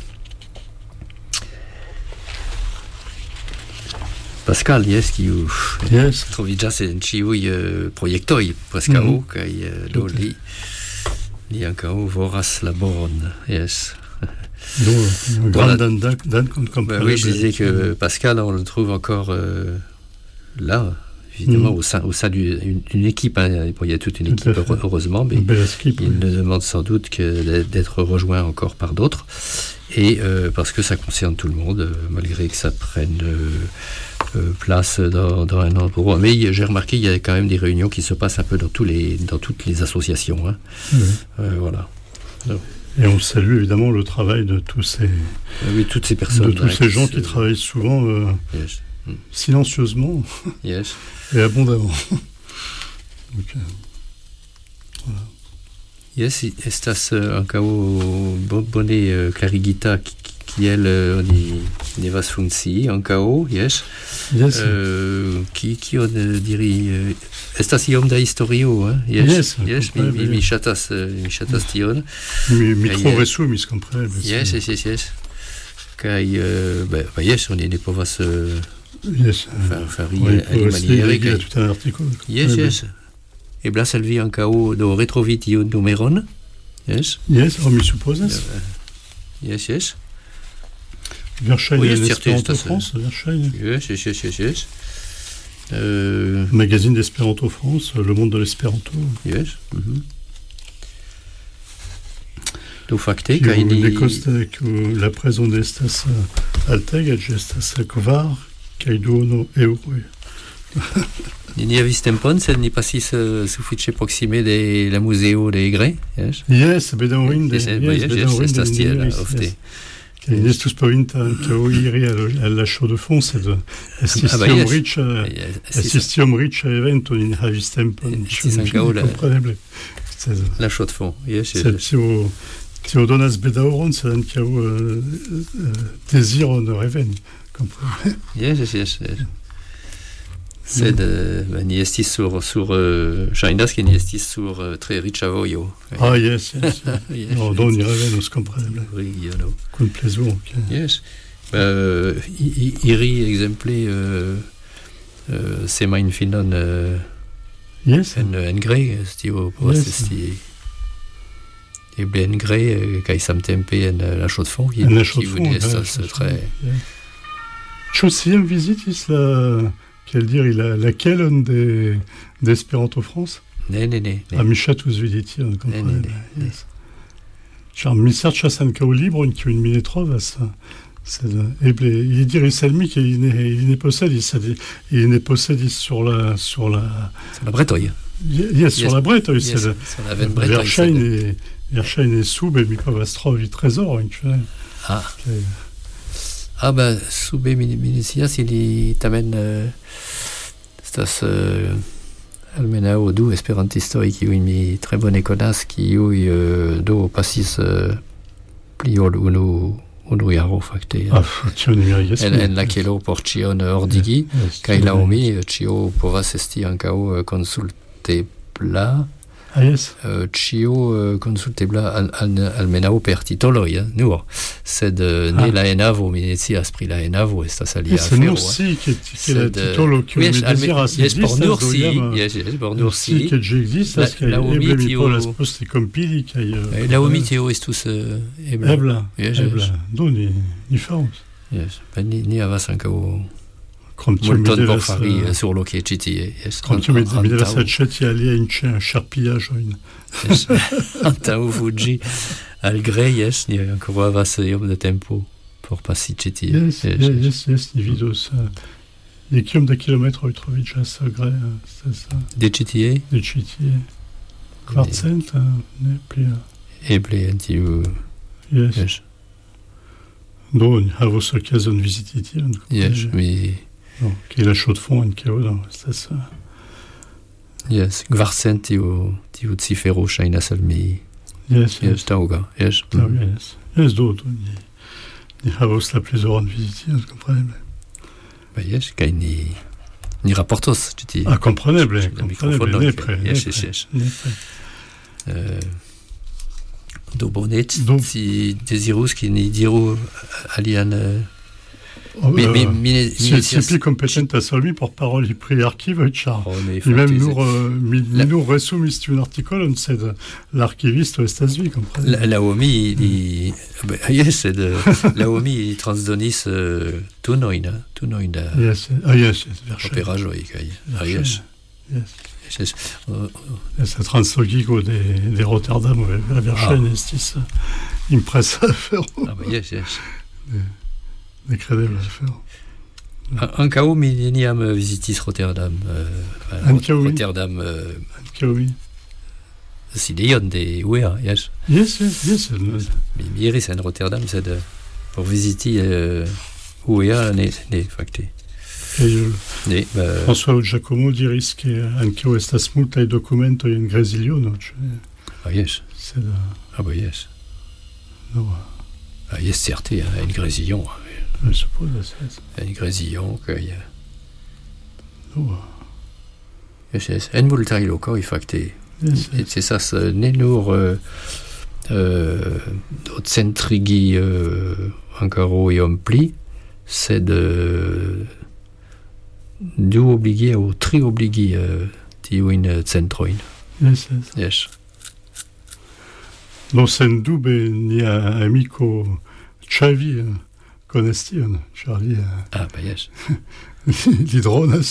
Pascal, kiu troviĝas en ĉiuj projektoj preskaŭ, kaj do li ankaŭ voras laboron. Yes. Grandan dankon. Oui, je disais que Pascal, on le trouve encore là, évidemment, au sein d'une équipe, hein, il y a toute une équipe, heureusement, mais il ne demande sans doute que d'être rejoint encore par d'autres, et parce que ça concerne tout le monde, malgré que ça prenne place dans un endroit. Mais j'ai remarqué qu'il y a quand même des réunions qui se passent un peu dans toutes les associations. Hein. Voilà. Donc. Et on salue évidemment le travail de toutes ces personnes, de tous ces gens qui travaillent souvent silencieusement et abondamment. Donc, voilà. Yes, estas ankaŭ bone klarigita kiel oni devas funkcii ankaŭ, yes. Kion diri estas iom da historio, yes. Mi ŝatas tion. Mi tro resumis kompreneble. Yes. Kaj yes, oni ne povas fari alimaniere kaj tout un article. Yes. Eblas al vi ankaŭ do retrovi tiun numeron? Yes, mi supozas. Yes. Verŝajne en Esperanto France, verŝajne. Yes. Magazine d'Espéranto France, Le Monde de l'Espéranto. Yes. Do fakte kaj ni kostek la prezo de estas altega estas kvar kaj duono eŭroj. Ni havis tempon, sed ni pasis sufiĉe proksime de la muzeo de Egré. Yes, bedaŭrinde. Estas tiel ofte. Kaj estus povinta ankaŭ iri al la show de fond, sed estis tiom riĉa evento, ni ne havis tempon. Kompreneble. La show de fond. Sed tio donas bedaŭron, sed ankaŭ deziron reveni. Kompreneble. Yes. Sed ni estis sur ŝajnas ke ni estis sur tre riĉa vojo. Yes. Do ni revenos kompreneble. Kun plezuro. Yes. Iri ekzemple semajnfinon en Gré, tio povas esti eble en Gré kaj samtempe en la Chaux-de-Fonds, kiu ne estas tre. Ĉu iam vizitis laquelle d'Espéranto France? Ne. Mi ŝatus vidi tion, kompreneble. Ĉar mi serĉas ankaŭ libron kiujn mi ne trovas. Sed eble ili diris al mi ke ili ne posedis sur la bretoj. Sur la bretoj, sed verŝajne sube mi povas trovi trezorojn. Sube mi ne scias, ili tamen estas almenaŭ du esperantistoj kiujn mi tre bone konas, kiuj do pasis pli ol unu jaro fakte en la kelo por ĉion ordigi, kaj laŭ mi ĉio povas esti ankaŭ konsultebla. Ĉio konsultebla almenaŭ per titoloj, nur. Sed ne la enavo, mi ne scias pri la enavo, estas alia afero. Nur si, ke la titolo kiu mi deziras ekzistas, por nur si, ke ĝi ekzistas, kaj eble mi povas poste kompili, kaj laŭ mi tio estus ebla. Do ni faros. Ni havas ankaŭ multon por fari surloke ĉi tie. Krom tio mi devas aĉeti aliajn ŝarpiaĵojn. Antaŭ fuĝi al Gré, ni ankoraŭ havas iom de tempo por pasi ĉi tie. Ni vidos. De kiom da kilometroj troviĝas Gré? De ĉi tie? De ĉi tie. 400, ne pli. Eble en tiu. Do ni havos okazon viziti tion. Mi qui est la Chaux-de-Fonds en Chaos, c'est ça. Yes, Gvarcent tiu cifero ŝajnas al mi. Yes, taŭga. Yes, do ni havos la plezoron viziti, kompreneble. Yes, kaj ni raportos ĉi tie. Kompreneble, nepre. Yes. Do bone, ci dezirus ke ni diru alian C'est competenta solvi por paroli pri archivo char. I mem nur resumis tiun artikolon, sed l'archivisto estas vi, komprenas. Laomi, Laomi transdonis tunojn da operaĵoj kaj la translogigo de Rotterdam verŝajne estis impresa afero. Nekredebla afero. Ankaŭ mi neniam vizitis Rotterdam. Rotterdam sidejon de UEA, jes. Yes. Mi iris en Rotterdam, sed por viziti UEA ne fakte. François Giacomo diris ke ankaŭ estas multaj dokumentoj en Greziliono. Jes. Jes. Jes, certe, en Grezillon. Je suppose. En Grezillon, kaj... Jes. En multaj lokoj fakte. Estas ne nur centrigi ankoraŭ iom pli, sed du obligi aŭ tri obligi tiujn centrojn. Yes. Do sendube nia amiko Xavi konas tion, ĉar li yes. li dronas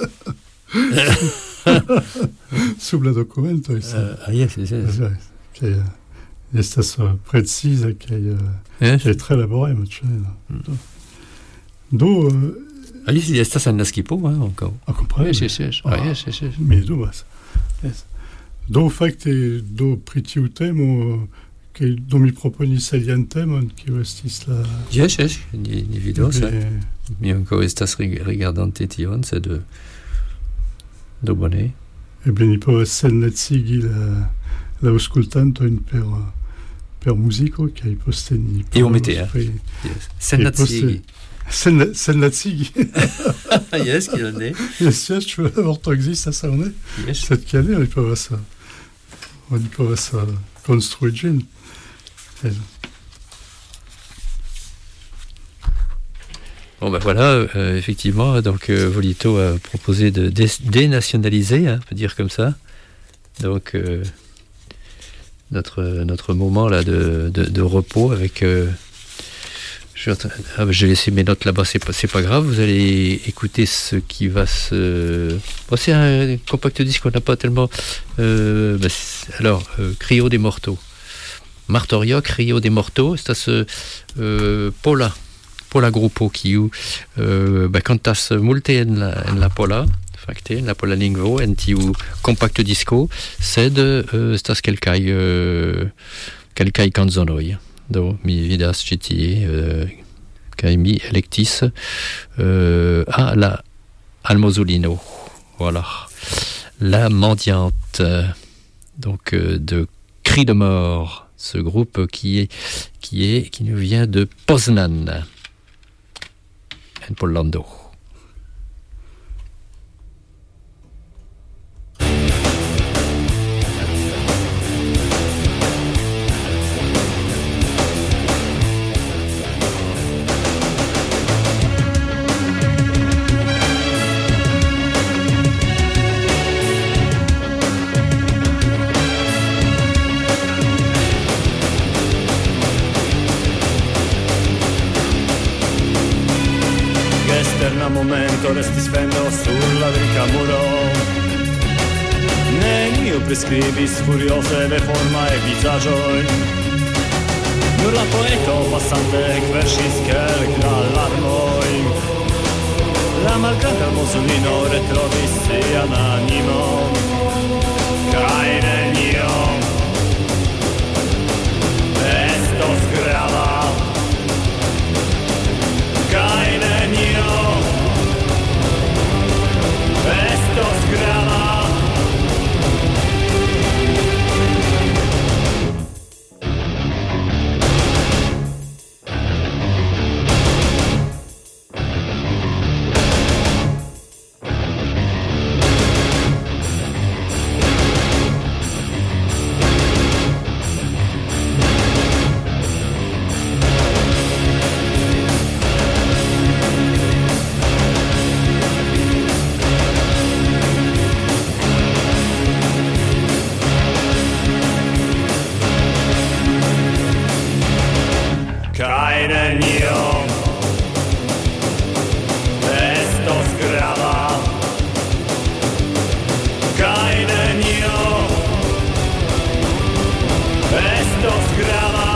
sub la dokumento. Yes. Estas preciza kaj tre laborema. Do estas en la skipo, ankaŭ. Yes. Mi dubas. Do fakte pri tiu temo do mi proponis alian temon, kiu estis la... Yes, ni vidos. Mi ankaŭ estas rigardante tion, sed do bone. Eble ni povas sennacigi la aŭskultantojn per muziko, kaj poste ni povas sennacigi. Sennacigi. Yes, kiel ne. Yes, ĉu la vorto ekzistas aŭ ne? Sed kiel ne, oni povas konstrui ĝin. Bon, voilà, effectivement, donc Volito a proposé de dénationaliser, on peut dire comme ça. Donc, notre moment là de repos avec... j'ai laissé mes notes là-bas, c'est pas grave, vous allez écouter ce qui va se... Bon, c'est un compact disque qu'on n'a pas tellement... Crio des Mortos. Martorio, Crio des Mortos, estas Pola grupo, kiu kantas multe en la pola, fakte, en la pola lingvo, en tiu compact disco, sed estas kelkaj kanzonoj. Do mi vidas ĉi tie kaj mi elektis la Almozulino, voilà, la mendiante, donc de Cri de mort, ce groupe qui nous vient de Poznan en Pollando. Restis fendo sur la drinka muro. Neniu priskribis furioze de formae vizaĝoj. Nur la poeto pasante ekverŝis kelkda larmoj. La malgranda Almozulino retrovis sian animon. Kaj nenio estos grava. Kaj nenio estos grava. Keine Nio. Estos grava. Keine Nio. Estos grava.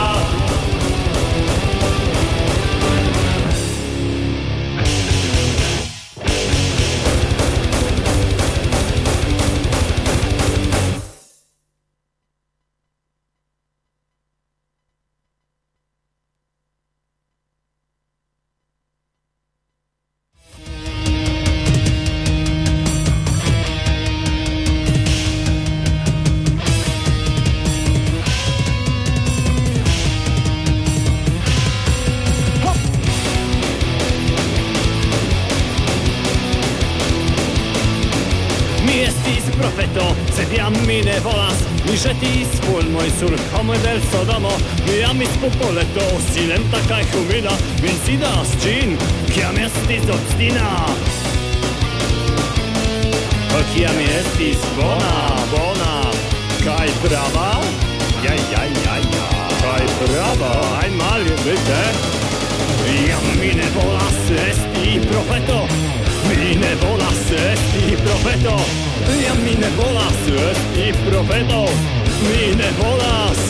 Mine volas, mi ĵetis fulmoj sur homoj del Sodomo. Mi amis popoleto, silenta kaj humila, mi sidas ĝin, kiam estis obstina. Kiam mi estis bona, kaj prava, kaj prava, einmal bitte. Jam mi ne volas esti profeto, mi ne volas esti profeto. Jam mi ne volas esti profeto, mi ne volas.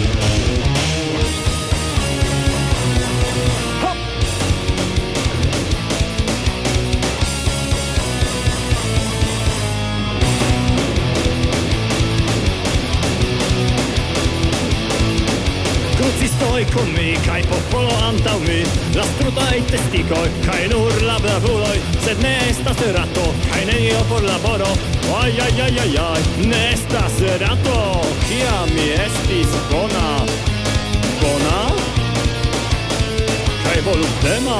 Crucistoi con mi, kai popolo antau mi, la strutai testicoi, kai nur la bravuloi, sed ne estas rato, kai nenio por laboro, ai, ne estas rato, kia mi estis bona, kai voluptema,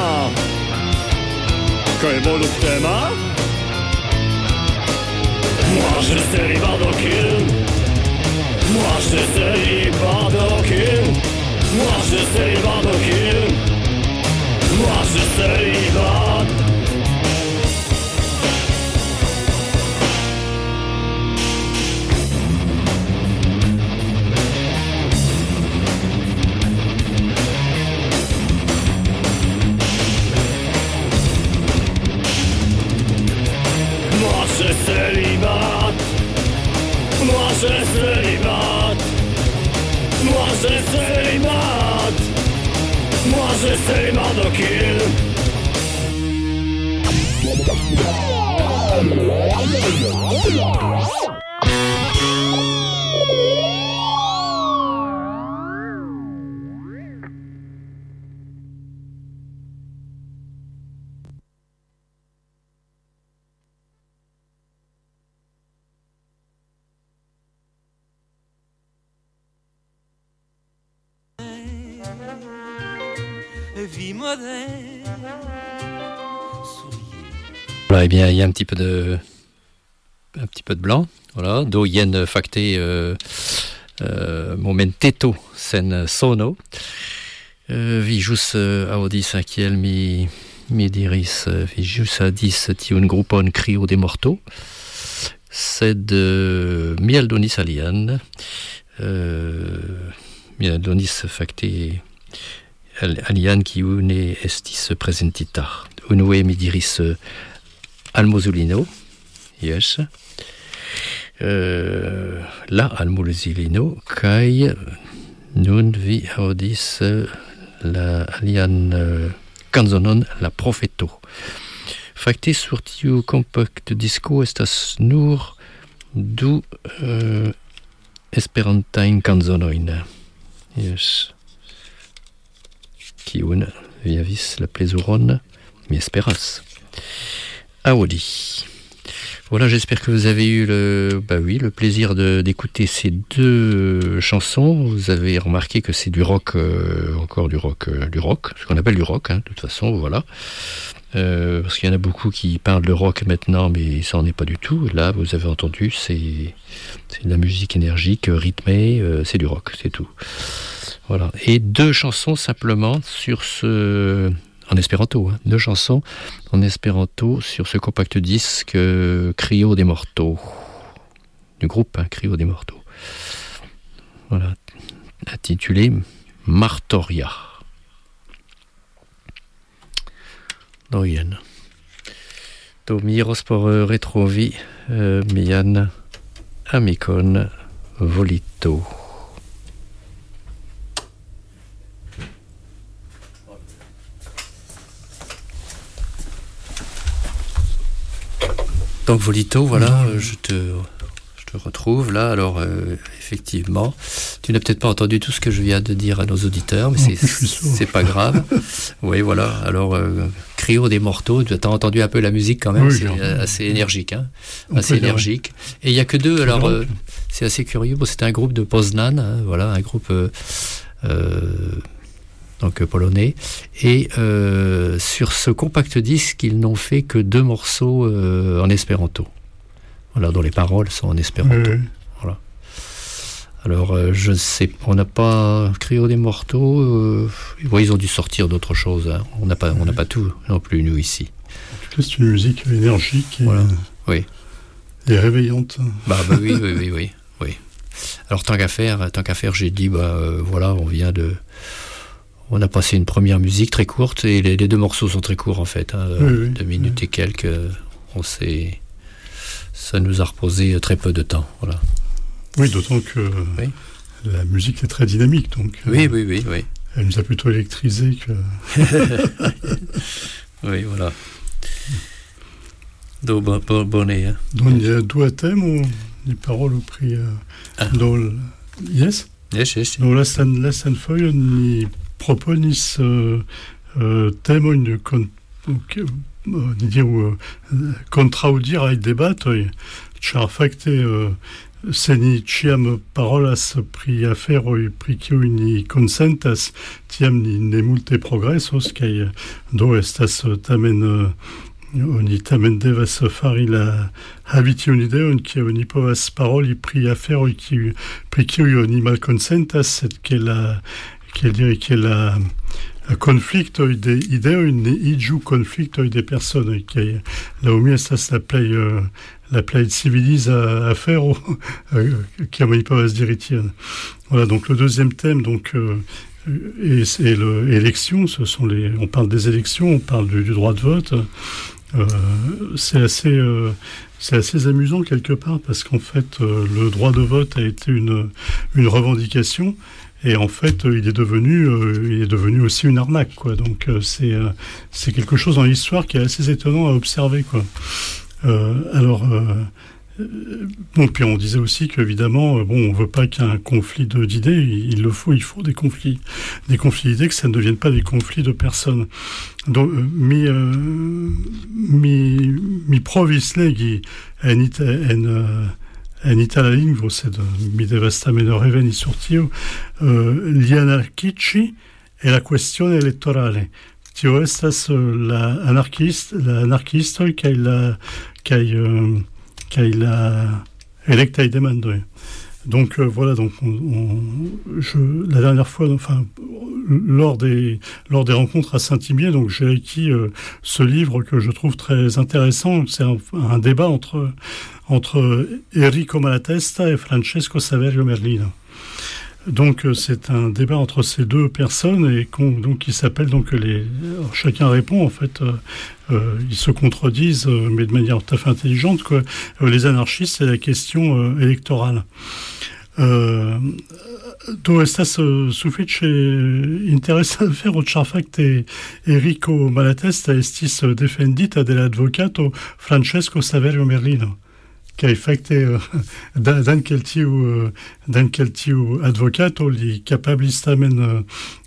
moi je serai vadokil, moi je serai vadokil, moi je serai vadokil, moi je serai vad. Moi je célibat, moi je célibat, moi je célibat, moi je célibat au kill. Vie moderne. Voilà, eh bien, il y a un petit peu de blanc. Voilà, do yen facte momenteto sen sono. Vi jus audis kiel mi diris, vi jus audis tiun grupon Crio de Morto, sed mi aldonis alian. Mi aldonis facte alian kiu ne estis prezentita. Unue mi diris Almosulino, yes. La Almosulino, kai nun vi audis la alian canzonon La Profeto. Fakte sur tiu compact disco estas nur du esperantajn canzonoin. Yes. Kiun vi avis la plezuron, mi esperas. Audi. Voilà, j'espère que vous avez eu le plaisir d'écouter ces deux chansons. Vous avez remarqué que c'est du rock, encore du rock, ce qu'on appelle du rock, hein, de toute façon, voilà. Parce qu'il y en a beaucoup qui parlent de rock maintenant, mais ça n'en est pas du tout. Là, vous avez entendu, c'est de la musique énergique, rythmée, c'est du rock, c'est tout. Voilà. Et deux chansons simplement sur en espéranto, hein, deux chansons en espéranto sur ce compact disque Crio de Morto, du groupe Crio de Morto. Voilà, intitulé Martoria. noien. Do miros por retrovi mian amikon Volito. Donc Volito, voilà, je te retrouve là. Alors effectivement, tu n'as peut-être pas entendu tout ce que je viens de dire à nos auditeurs, mais c'est pas grave. Oui, voilà. Alors Crio des Mortaux, tu as entendu un peu la musique quand même, oui, c'est assez énergique, hein, assez énergique. Et il y a que deux. Alors c'est assez curieux. Bon, c'est un groupe de Poznan, hein, voilà, un groupe donc polonais. Et sur ce compact disque, ils n'ont fait que 2 morceaux en espéranto. Voilà, dont les paroles sont en espéranto. Voilà. Alors, je ne sais, on n'a pas Crio des Mortaux. Ils ont dû sortir d'autres choses. Hein. On n'a pas tout non plus, nous, ici. En tout cas, c'est une musique énergique et, voilà. Oui. Et réveillante. Bah oui. Alors, tant qu'à faire, j'ai dit, voilà, on a passé une première musique très courte, et les 2 morceaux sont très courts, en fait. Hein, 2 minutes et quelques. Ça nous a reposé très peu de temps, voilà. Oui, d'autant que la musique est très dynamique, donc. Oui. Elle nous a plutôt électrisé que. Oui, voilà. Bonnet. Hein. Donc il y a 2 thèmes ou les paroles au prix dans yes. Donc lassen feuillen ni proponis thème une contraudir ai debatoj, ĉar fakte se ni ĉiam parolas pri aferoj pri kiuj ni konsentas, tiam ni ne multe progresos, kaj do estas tamen oni tamen devas fari la havi tiun ideon, ke oni povas paroli pri aferoj pri kiuj oni malkonsentas, sed ke la conflicto de ideo ne iĝu conflicto de personoj, kaj laŭ mi estas la plej civiliza afero kiam oni povas diri tion. Voilà, donc le deuxième thème, donc et l'élection, on parle des élections, on parle du droit de vote. C'est assez amusant quelque part, parce qu'en fait le droit de vote a été une revendication, et en fait il est devenu aussi une arnaque, quoi. Donc c'est quelque chose dans l'histoire qui est assez étonnant à observer, quoi. Bon, puis on disait aussi qu'évidemment, on veut pas qu'il y ait un conflit d'idées, il faut des conflits d'idées, que ça ne devienne pas des conflits de personnes. Donc, mi provis legi en itala lingvo, sed mi devas tamen reveni sur tio, gli anarchici e la questione elettorale. Tio estas la anarchistoj kaj la electai demandoj. Donc voilà, donc la dernière fois, enfin lors des rencontres à Saint-Imier, donc j'ai acquis ce livre que je trouve très intéressant. C'est un débat entre Enrico Malatesta et Francesco Saverio Merlino. Donc c'est un débat entre ces 2 personnes, et donc qui s'appelle donc chacun répond, en fait ils se contredisent, mais de manière tout à fait intelligente, quoi. Les anarchistes, c'est la question électorale. Do estas sufiĉe interesa afero, ĉar fakte Enrico Malatesta estis defendita de la advokato Francesco Saverio Merlino, kaj fakte dankel tiu advokato li kapablis tamen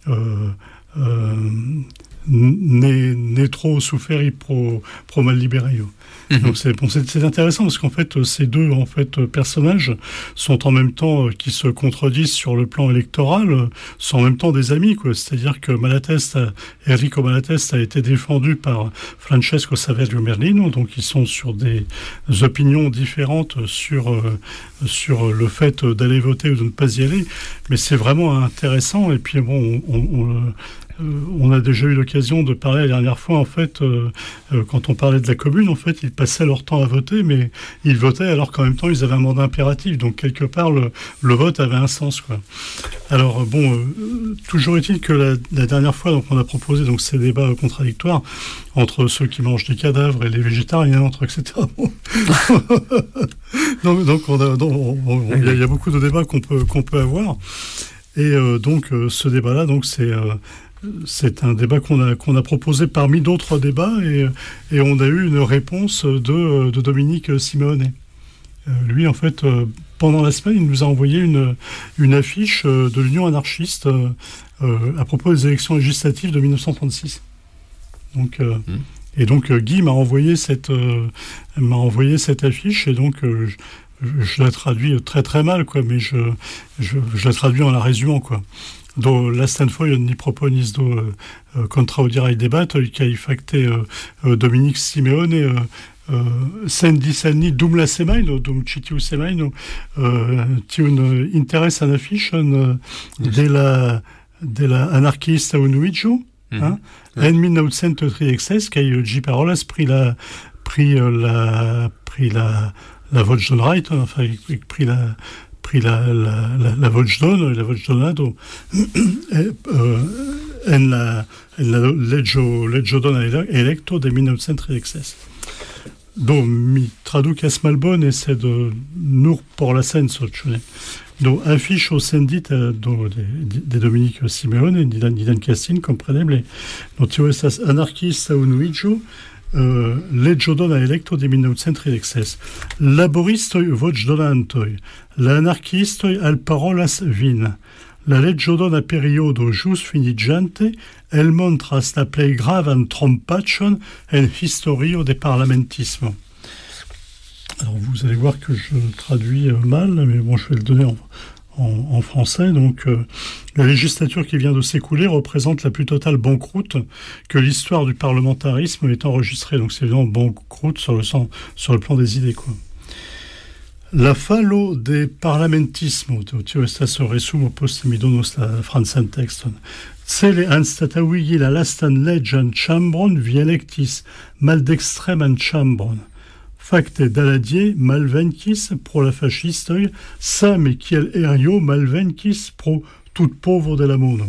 ne trop suferi pro malliberejo. Donc c'est intéressant, parce qu'en fait ces 2 personnages sont en même temps qui se contredisent sur le plan électoral, sont en même temps des amis, quoi. C'est-à-dire que Enrico Malatesta a été défendu par Francesco Saverio Merlino, donc ils sont sur des opinions différentes sur le fait d'aller voter ou de ne pas y aller, mais c'est vraiment intéressant. Et puis bon, on a déjà eu l'occasion de parler la dernière fois, en fait, quand on parlait de la commune, en fait, ils passaient leur temps à voter, mais ils votaient alors qu'en même temps, ils avaient un mandat impératif. Donc, quelque part, le vote avait un sens, quoi. Alors, toujours est-il que la dernière fois, donc, on a proposé donc, ces débats contradictoires entre ceux qui mangent des cadavres et les végétariens, etc. donc, il y a beaucoup de débats qu'on peut avoir. Et donc, ce débat-là, donc, c'est un débat qu'on a proposé parmi d'autres débats et on a eu une réponse de Dominique Simeone. Lui, en fait, pendant la semaine, il nous a envoyé une affiche de l'Union anarchiste à propos des élections législatives de 1936. Donc, et donc Guy m'a envoyé cette affiche et donc je la traduis très très mal, quoi, mais je la traduis en la résumant, quoi. Do l'astenfoio ni proponis do contraudirai debato kai fakte Dominique Simeone sendis al ni dum la semajno, dum ĉi tiu semajno tiun interesan afiŝon de la anarkiista unuiĝo en 1936 kaj ĝi parolas pri la voĉdonrajto, enfin pri la voĉdono, la voĉdonado en la leĝodona elekto de 1936. Do mi tradukas malbone, sed nur por la senco, ĉu ne? Do afiŝo sendita de Dominique Simeone, ni dankestin, kompreneble. Do tio estas anarkiista unuiĝo, leĝodona elekto de 1936. Laboristoj voĉdonantoj, la anarkiistoj alparolas vin. La leĝodona periodo ĵus finiĝante elmontras la plej gravan trompaĉon en historio de parlamentismo. Alors vous allez voir que je traduis mal, mais bon, je vais le donner en français. Donc, la législature qui vient de s'écouler représente la plus totale banqueroute que l'histoire du parlementarisme ait enregistrée. Donc, c'est évidemment banqueroute sur le plan des idées, quoi. La falo de parlamentismo, tio estas resumo poste mi donos la francan tekston. Cele anstataŭigi la lastan leĝan ĉambron vi elektis maldekstreman ĉambron. Fakte Daladier malvenkis pro la faŝistoj, same kiel Herriot malvenkis pro tutpovo de la mono.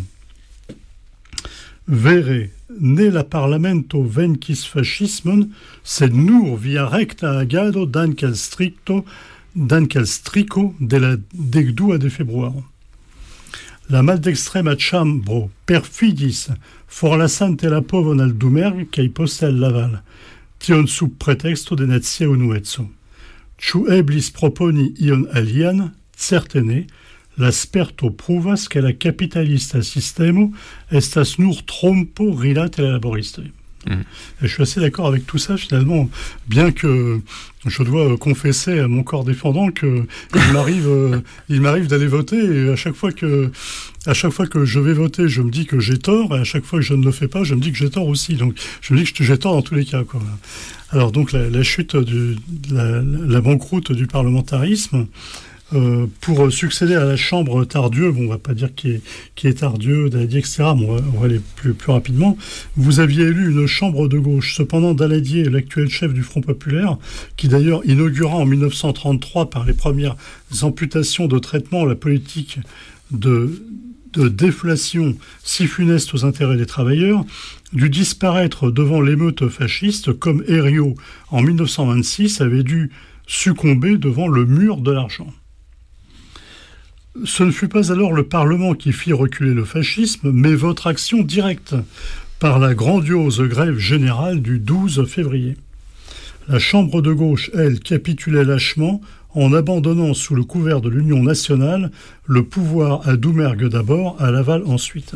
Vere, ne la parlamento venkis faŝismon, sed nur via rekta agado dank al striko de la 12 de februaro. La maldekstrema ĉambro perfidis, forlasante la povon al Doumergue kaj poste al Laval. Tion sub pretexto de nacia unueco. Ĉu eblis proponi ion alian? Certe ne. La sperto pruvas ke la kapitalista sistemo estas nur trompo rilate la laboristoj. Et je suis assez d'accord avec tout ça, finalement, bien que je dois confesser à mon corps défendant que il m'arrive d'aller voter, et à chaque fois que je vais voter, je me dis que j'ai tort, et à chaque fois que je ne le fais pas, je me dis que j'ai tort aussi. Donc, je me dis que j'ai tort dans tous les cas, quoi. Alors, donc, la chute la banqueroute du parlementarisme, pour succéder à la chambre Tardieu, bon, on va pas dire qui est Tardieu, Daladier, etc., bon, on va aller plus rapidement. Vous aviez élu une chambre de gauche. Cependant, Daladier, l'actuel chef du Front populaire, qui d'ailleurs inaugura en 1933 par les premières amputations de traitement la politique de déflation si funeste aux intérêts des travailleurs, dut disparaître devant l'émeute fasciste comme Herriot, en 1926, avait dû succomber devant le mur de l'argent. Ce ne fut pas alors le Parlement qui fit reculer le fascisme, mais votre action directe par la grandiose grève générale du 12 février. La Chambre de gauche, elle, capitulait lâchement en abandonnant sous le couvert de l'Union nationale le pouvoir à Doumergue d'abord, à Laval ensuite.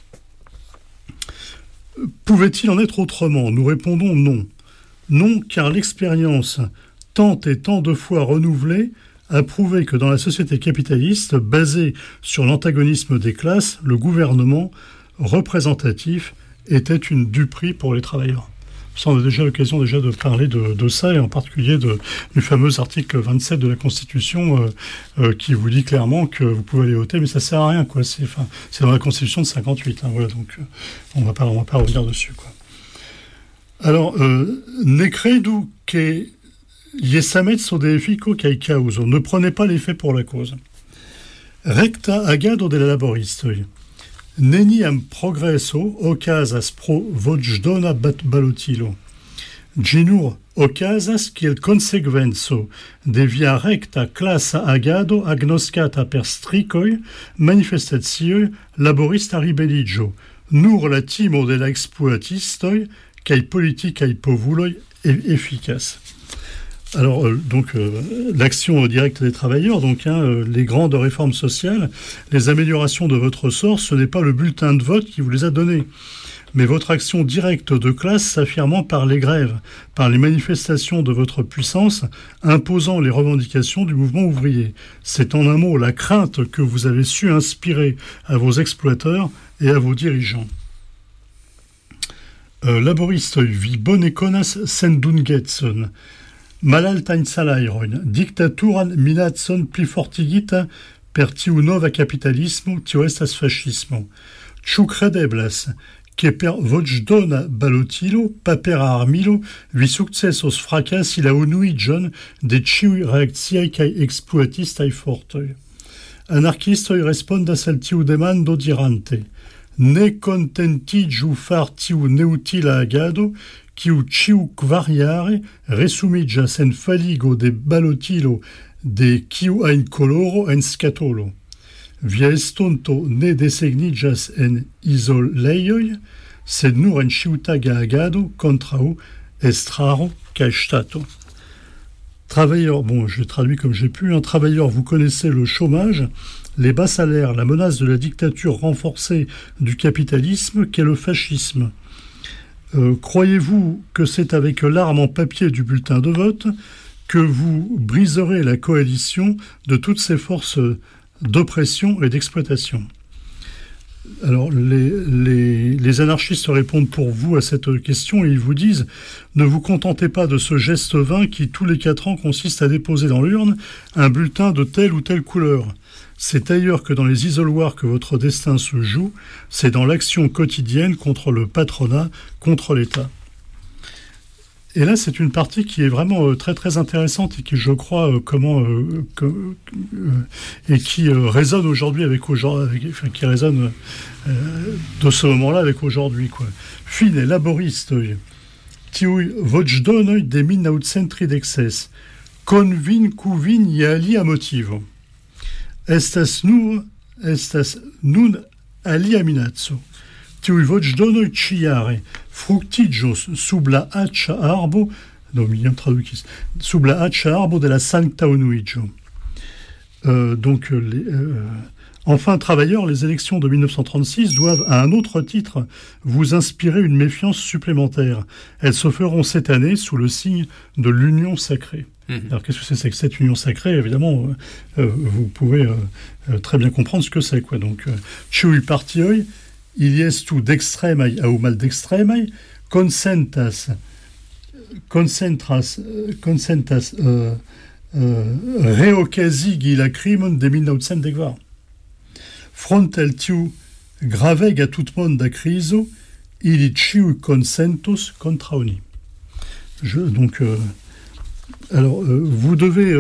Pouvait-il en être autrement? Nous répondons non. Non, car l'expérience, tant et tant de fois renouvelée, a prouvé que dans la société capitaliste, basée sur l'antagonisme des classes, le gouvernement représentatif était une duperie pour les travailleurs. Ça, on a déjà l'occasion de parler de ça, et en particulier du fameux article 27 de la Constitution qui vous dit clairement que vous pouvez aller voter, mais ça sert à rien, quoi. C'est dans la Constitution de 58, hein, voilà, donc on va pas revenir dessus, quoi. Alors, ne credo che gli esamezzo deifico cae causo, ne prenez pas les faits pour la cause. Recta agado della laboristoi. Neniam progresso ocasas pro voĉdona balotilo. Ginur ocasas kiel consequenco de via recta classa agado agnoscata per stricoj manifestatioj laborista ribelligio, nur la timo de la exploatistoj kaj politikaj povuloj efficace. Alors, l'action directe des travailleurs, les grandes réformes sociales, les améliorations de votre sort, ce n'est pas le bulletin de vote qui vous les a donnés, mais votre action directe de classe s'affirmant par les grèves, par les manifestations de votre puissance, imposant les revendications du mouvement ouvrier. C'est en un mot la crainte que vous avez su inspirer à vos exploiteurs et à vos dirigeants. Laboristoj vi bone konas sendungetson. Malaltajn salajrojn, diktaturan minacon plifortigita per tiu nova kapitalismo, tio estas faŝismo. Ĉu kredeblas, ke per voĉdona balotilo, pa per armilo, vi sukcesos frakasi la unuiĝon de ĉiuj reakciaj kaj ekspluatistaj fortoj? Anarkistoj respondas al tiu demando dirante: ne kontentiĝu far tiu neutila agado, kiu ĉiu kvarjare resumiĝas en faligo de balotilo de kiu ajn koloro en skatolo. Via estonto ne desegniĝas en izolejoj, sed nur en ĉiutaga agado kontraŭ estraro kaj ŝtato. Travailleurs, je traduis comme j'ai pu, un travailleur, vous connaissez le chômage, les bas salaires, la menace de la dictature renforcée du capitalisme qu'est le fascisme. Croyez-vous que c'est avec l'arme en papier du bulletin de vote que vous briserez la coalition de toutes ces forces d'oppression et d'exploitation? Alors, les anarchistes répondent pour vous à cette question et ils vous disent: ne vous contentez pas de ce geste vain qui, tous les 4 ans, consiste à déposer dans l'urne un bulletin de telle ou telle couleur. C'est ailleurs que dans les isoloirs que votre destin se joue, c'est dans l'action quotidienne contre le patronat, contre l'État. Et là, c'est une partie qui est vraiment très très intéressante et qui, je crois, et qui résonne aujourd'hui qui résonne de ce moment-là avec aujourd'hui, quoi. Fine laboristoj, tiuj voĉdonoj de 1936 konvinku vin je alia motivo. Estas nun alia minaco. Tiuj voĉdonoj ĉiare fruktiĝos sub la aĉa arbo, sub la aĉa arbo de la Sankta Unuiĝo. Enfin, travailleurs, les élections de 1936 doivent, à un autre titre, vous inspirer une méfiance supplémentaire. Elles se feront cette année sous le signe de l'union sacrée. Alors, qu'est-ce que c'est que cette union sacrée? Évidemment, vous pouvez très bien comprendre ce que c'est, quoi. Donc, ĉiuj partioj, iliestu dextremaj aŭ maldextremaj, konsentas reokazigi la krimon de 1910. Frontel tiu gravega tutmonda krizo, ili ĉiuj konsentos kontraŭ ni. Alors, vous devez...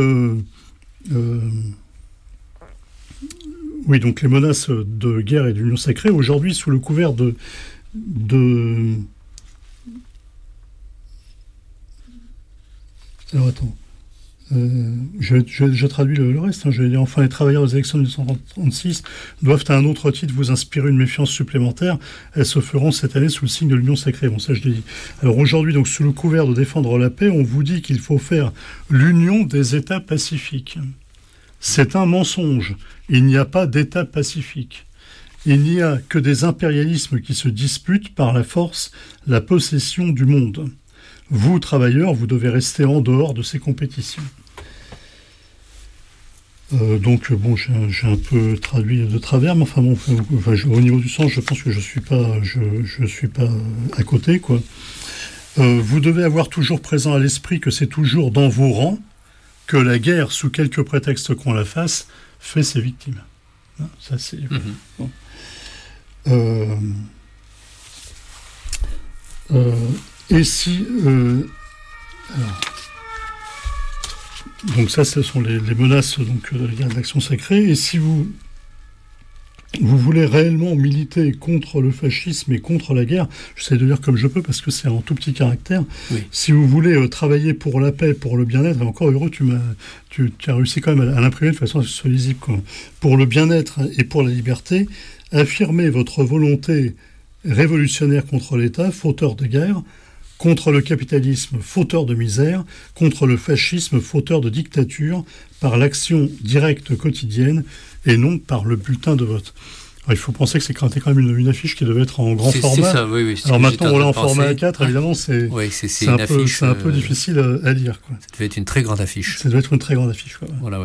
oui, donc les menaces de guerre et d'union sacrée, aujourd'hui, sous le couvert de alors, attends. Je traduis le reste. Je vais dire, enfin, les travailleurs des élections de 1936 doivent à un autre titre vous inspirer une méfiance supplémentaire. Elles se feront cette année sous le signe de l'union sacrée. Bon, ça je l'ai dit. Alors aujourd'hui, donc sous le couvert de défendre la paix, on vous dit qu'il faut faire l'union des États pacifiques. C'est un mensonge. Il n'y a pas d'État pacifique. Il n'y a que des impérialismes qui se disputent par la force la possession du monde. Vous, travailleurs, vous devez rester en dehors de ces compétitions. Donc, bon, j'ai un peu traduit de travers, mais enfin bon, au niveau du sens, je pense que je suis pas à côté, quoi. Vous devez avoir toujours présent à l'esprit que c'est toujours dans vos rangs que la guerre, sous quelque prétexte qu'on la fasse, fait ses victimes. Hein, ça, c'est... Bon. Et si... alors, donc ça, ce sont les menaces donc, de la guerre d'action sacrée. Et si vous voulez réellement militer contre le fascisme et contre la guerre, j'essaie de lire comme je peux parce que c'est en tout petit caractère. Oui. Si vous voulez travailler pour la paix, pour le bien-être, et encore heureux, tu as réussi quand même à l'imprimer de façon à ce soit lisible, quoi. Pour le bien-être et pour la liberté, affirmez votre volonté révolutionnaire contre l'État, fauteur de guerre, contre le capitalisme, fauteur de misère, contre le fascisme, fauteur de dictature, par l'action directe quotidienne et non par le bulletin de vote. Alors, il faut penser que c'est quand même une affiche qui devait être en grand format. C'est ça, oui. Alors maintenant, on l'a en format A4, évidemment, c'est un peu difficile à lire, quoi. Ça devait être une très grande affiche. Ça devait être une très grande affiche, quoi. Voilà, oui.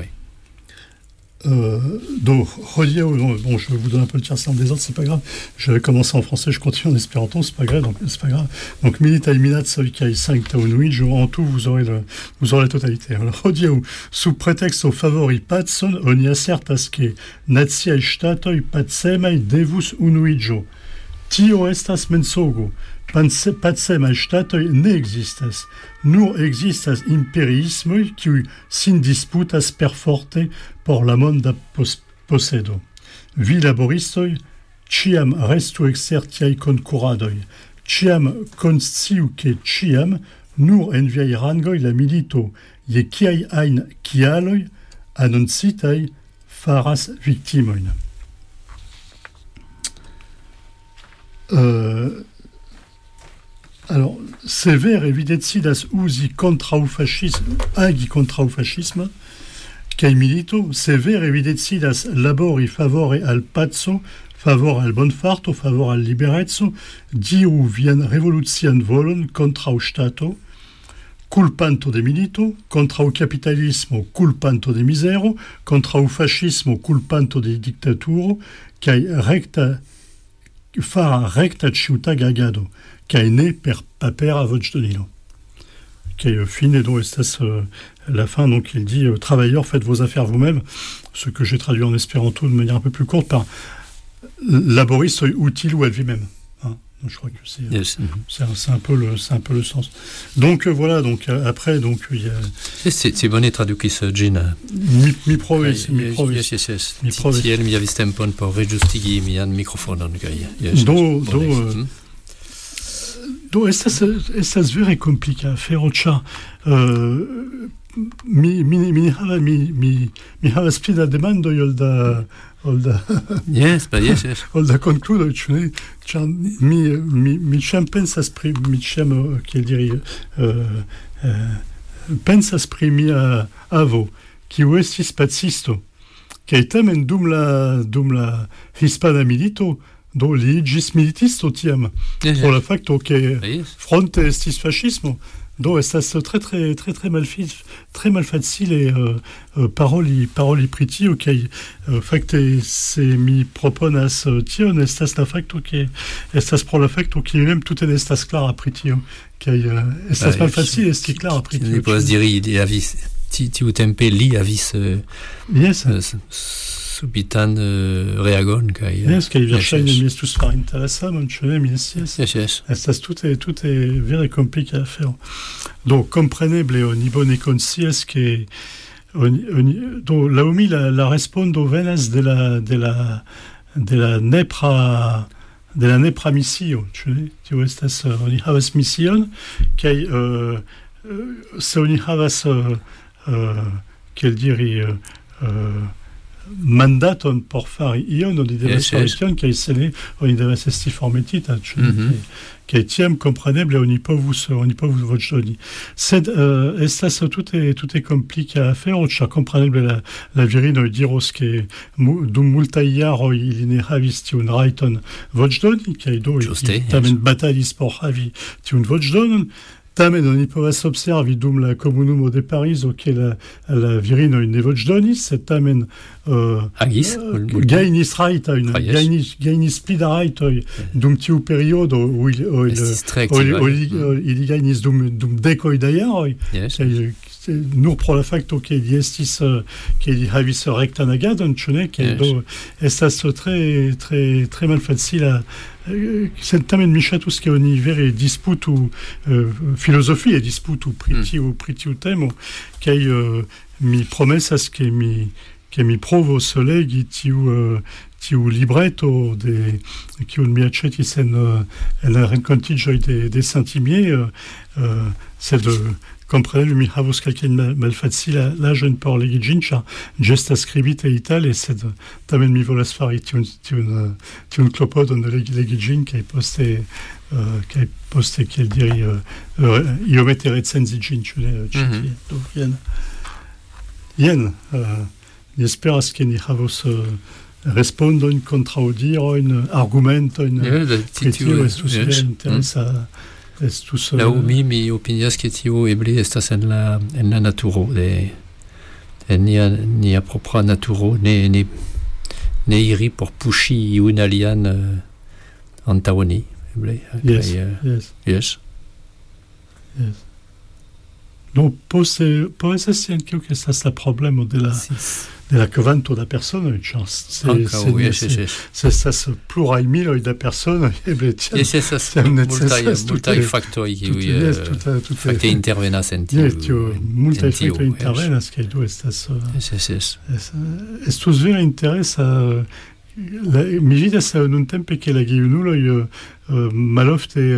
Donc, bon, je vous donne un peu le tiers-c'est en désordre, c'est pas grave. J'avais commencé en français, je continue en espéranto, c'est pas grave. Donc, milita minat soikai 5 taunuij, en tout, vous aurez la totalité. Alors, Rodieu, sous prétexte au favori patson, oni assertas que naziai statoi patsemai devus unuijo. Tio estas mensogo. Patsemai statoi ne existas. Nur existas imperiismoi qui sin disputas perforte por la monda posedo. Vi laboristoi ciam restu exertiai concuradoi. Ciam consciu que ciam nur en viai rangoi la milito je kiai ein kialoi annoncitai faras victimoin. Alors, sever evidecidas usi contrau fascisme, agi contrau fascisme, kai milito, sever evidecidas labori favore al pazzo, favor al bonfarto, favor al liberezzo, diu vien revolutian volon contrau stato, culpanto de milito, contrau capitalismo, culpanto de misero, contrau fascismo, culpanto de dictaturo, kai recta fara recta ciuta gagado, kai ne per papera vojdonilo. Kai fine do estas la fin, donc il dit travailleurs, faites vos affaires vous-même, ce que j'ai traduit en espéranto de manière un peu plus courte par laboriste utile ou à lui-même. Hein, donc je crois que c'est un peu le sens. Donc voilà, donc après donc il y a c'est bonne traduction Gina. Mi provis. Tiel mi avis tempon por rejustigi mian mikrofonon kaj. Do estas vere komplika afero, ĉar mi havas pli da demandoj ol da yes. ol da konkludoj, ĉu ne? Ĉar mi ĉiam pensas pri kiel diri pensas pri mia avo, kiu estis pacisto, kaj tamen dum la hispana milito do li iĝis militisto tiam pro la fakto ke fronte estis fascismo. Do estas très malfacile paroli pri tio kaj fakte se mi proponas tion estas la fakto ke estas pro la fakto ke mem tute ne estas klara pri tio kaj estas malfacile esti klara pri tio. Ni povas diri li avis tiutempe li avis subitan reagon kaj kaj verŝajne mi estus farinta la samon, ĉu ne? Mi scias. Estas tute vere komplika afero. Do kompreneble oni bone konscias ke do laŭ mi la respondo venas de la nepra misio, ĉu ne? Tio estas oni havas mision kaj se oni havas kiel diri mandaton por fari ion, oni devas fari tion, kaj se ne, oni devas esti formetita, kaj tiam kompreneble oni povus voĉdoni. Sed estas tute komplika afero, ĉar kompreneble la virinoj diros ke dum multaj jaroj ili ne havis tiun rajton voĉdoni, kaj do ili tamen batalis por havi tiun voĉdonon, tamen oni povas observi dum la komunumo de Parizo ke la virinoj ne voĉdonis, sed tamen agis gajnis rajtojn, gajnis pli da rajtoj dum tiu periodo ili gajnis dum dekoj da jaroj. Nur pro la facto che li estis che li havis rektan agadon, ĉu ne, ke do estas tre malfacila. Sed tamen mi ŝatus ke oni vere disputu filozofie disputu pri tiu temo, kaj mi promesas ke mi provos legi tiu libreto kiun mi aĉetis en la renkontiĝoj de Saint-Imier, sed kompreneble mi havus kelkajn malfacilaĵojn por legi ĝin, ĉar ĝi estas skribite itale, sed tamen mi volas fari tiun klopodon de legi ĝin, kaj poste kiel diri iomete recenzi ĝin, ĉu ne, ĉi tie. Do jen mi esperas ke ni havos respondojn, kontraŭdirojn, argumentojn pri tio, estus vere interesa. Laŭ mi opinias ke tio eble estas en la naturo, en nia propra naturo, ne iri por puŝi iun alian antaŭ ni, eble. Yes. Do povas esti ankaŭ ke estas la problemo de la kvanto da personoj, ĉar se estas pluraj miloj da personoj, eble tiam multaj faktoj kiuj fakte intervenas en tio. Multaj faktoj intervenas, kaj do estas estus vere interesa. Mi vidas nuntempe ke la gejunuloj malofte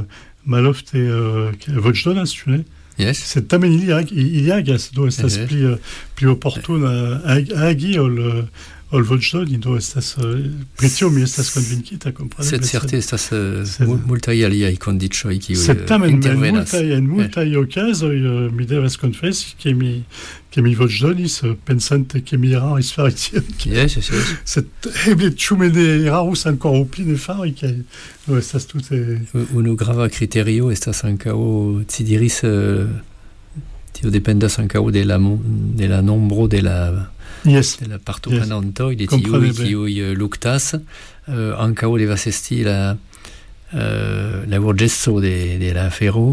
voĉdonas, ĉu ne? Sed tamen ili agas, do estas pli oportuna agi ol voĉdoni, do estas pri tio mi estas konvinkita, kompreneble. Sed certe estas multaj aliaj kondiĉoj kiuj intervenas. Sed tamen en multaj okazoj mi devas konfesi ke mi voĉdonis pensante ke mi eraris fari tion. Sed eble ĉu mi ne erarus ankoraŭ pli ne fari, kaj do estas tute. Unu grava kriterio estas ankaŭ, ci diris, tio dependas ankaŭ de la nombro de la partoprenantoj, de tiuj kiuj luktas, ankaŭ devas esti la urĝeco de la afero.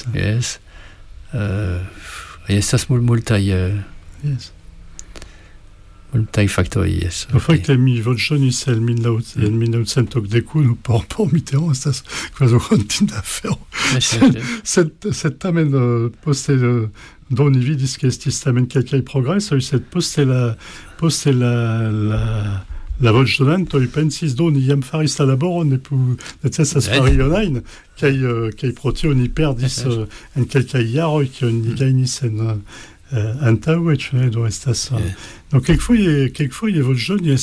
Estas multaj faktoj. Fakte mi voĉdonis en 1981 por Mitterrand, estas kvazaŭ hontinda afero. Sed tamen poste do ni vidis ke estis tamen kelkaj progresoj, sed poste la voĉdonantoj pensis, do ni jam faris la laboron, ne plu necesas fari ion, kaj pro tio ni perdis en kelkaj jaroj kion ni gajnis antaŭe, ĉu ne, do estas. Do kelkfoje voĉdoni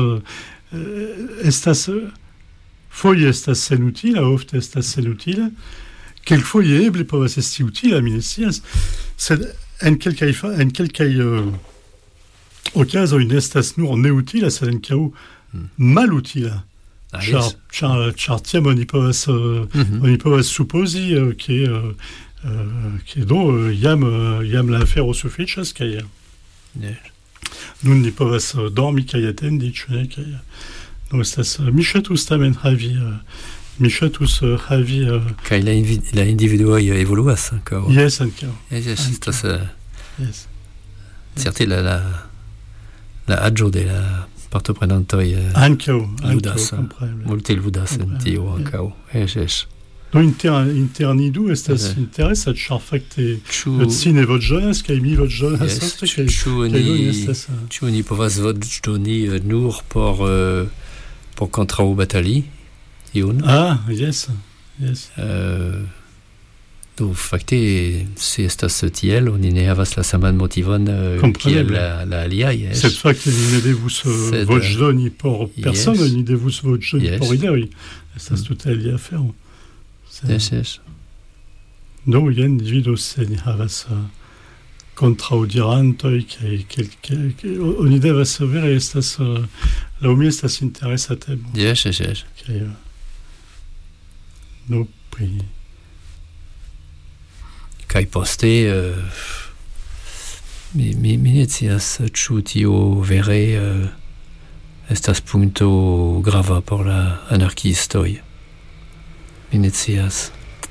foje estas senutila, ofte estas senutila, kelkfoje eble povas esti utila, mi ne scias, sed en kelkaj okazoj ne estas nur neutila, sed ankaŭ malutila. Ĉar tiam oni povas supozi ke do jam la afero sufiĉas, kaj nun ni povas dormi kaj atendi, ĉu ne, kaj do estas mi ŝatus tamen havi kaj la individuoj evoluas ankaŭ. Jes, ankaŭ. Estas certe la aĝo de la partoprenantoj ludas, multe ludas en tio ankaŭ. Do inter ni du estas interesa, ĉar fakte ci ne voĉdonas kaj mi voĉdonas ofte, kaj ĉu ni povas voĉdoni nur por kontraŭbatali iun? Jes. Do fakte se estas tiel, oni ne havas la saman motivon kiel la aliaj. Sed fakte ni ne devus voĉdoni por personoj, ni devus voĉdoni por ideoj. Estas tute alia afero. Do jen ni vidos se ni havas kontraŭdirantoj, kaj oni devas vere estas laŭ mi estas interesa temo. Do pri kai posté mi necias ĉu tio vere estas punkto grava por la anarkiistoj. Mi necias.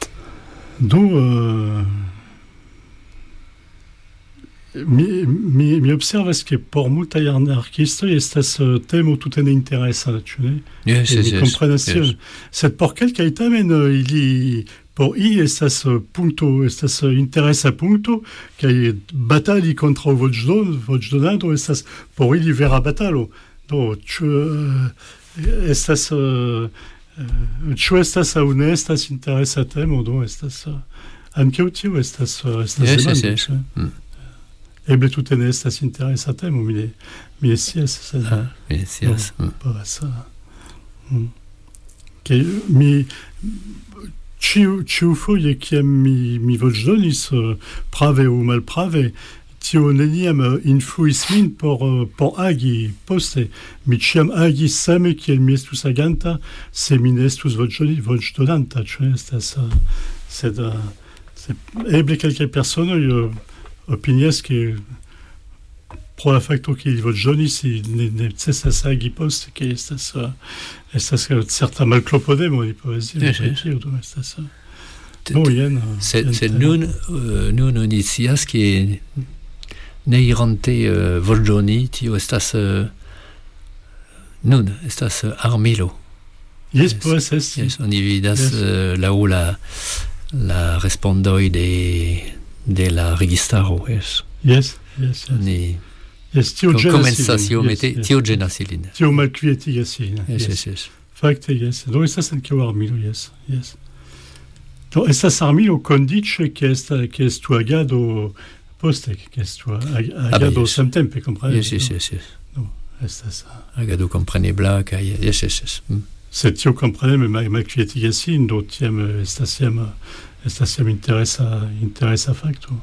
Mi observas che por multaj anarkistoj estas temo tute neinteresa, ĉu ne? Yes. Komprenas tion. Sed por kelkaj tamen ili por estas punkto, estas interesa punkto, kaj batali kontraŭ voĉdonado estas por ili vera batalo. Do ĉu estas aŭ ne estas interesa temo, do estas ankaŭ tio estas demando. Eble tute ne estas interesa temo, mi ne scias. Mi ne scias. Ĉiufoje kiam mi voĉdonis prave aŭ malprave, tio neniam influis min por agi poste. Mi ĉiam agis same kiel mi estus aganta, se mi ne estus voĉdonanta, ĉu ne estas? Sed eble kelkaj personoj opinias che pro la facto che il voĉdonis necesas agi poste, che estas certa malklopodemo, li povas diri. Sed nun oni scias ke ne irante voĉdoni, tio estas nun estas armilo. Yes, povas esti. Oni vidas laŭ la respondoj de la registaro, Yes. Ni tio ĝenas ilin. Tio malkvietigas ilin. Yes. Fakte, yes. Do estas ankaŭ armilo, yes. Do estas armilo kondiĉe ke estu agado poste, ke estu agado samtempe, komprenas? Yes. Do estas agado komprenebla kaj yes. Sed tio kompreneble malkvietigas ilin, do tiam estas jam interesa fakto.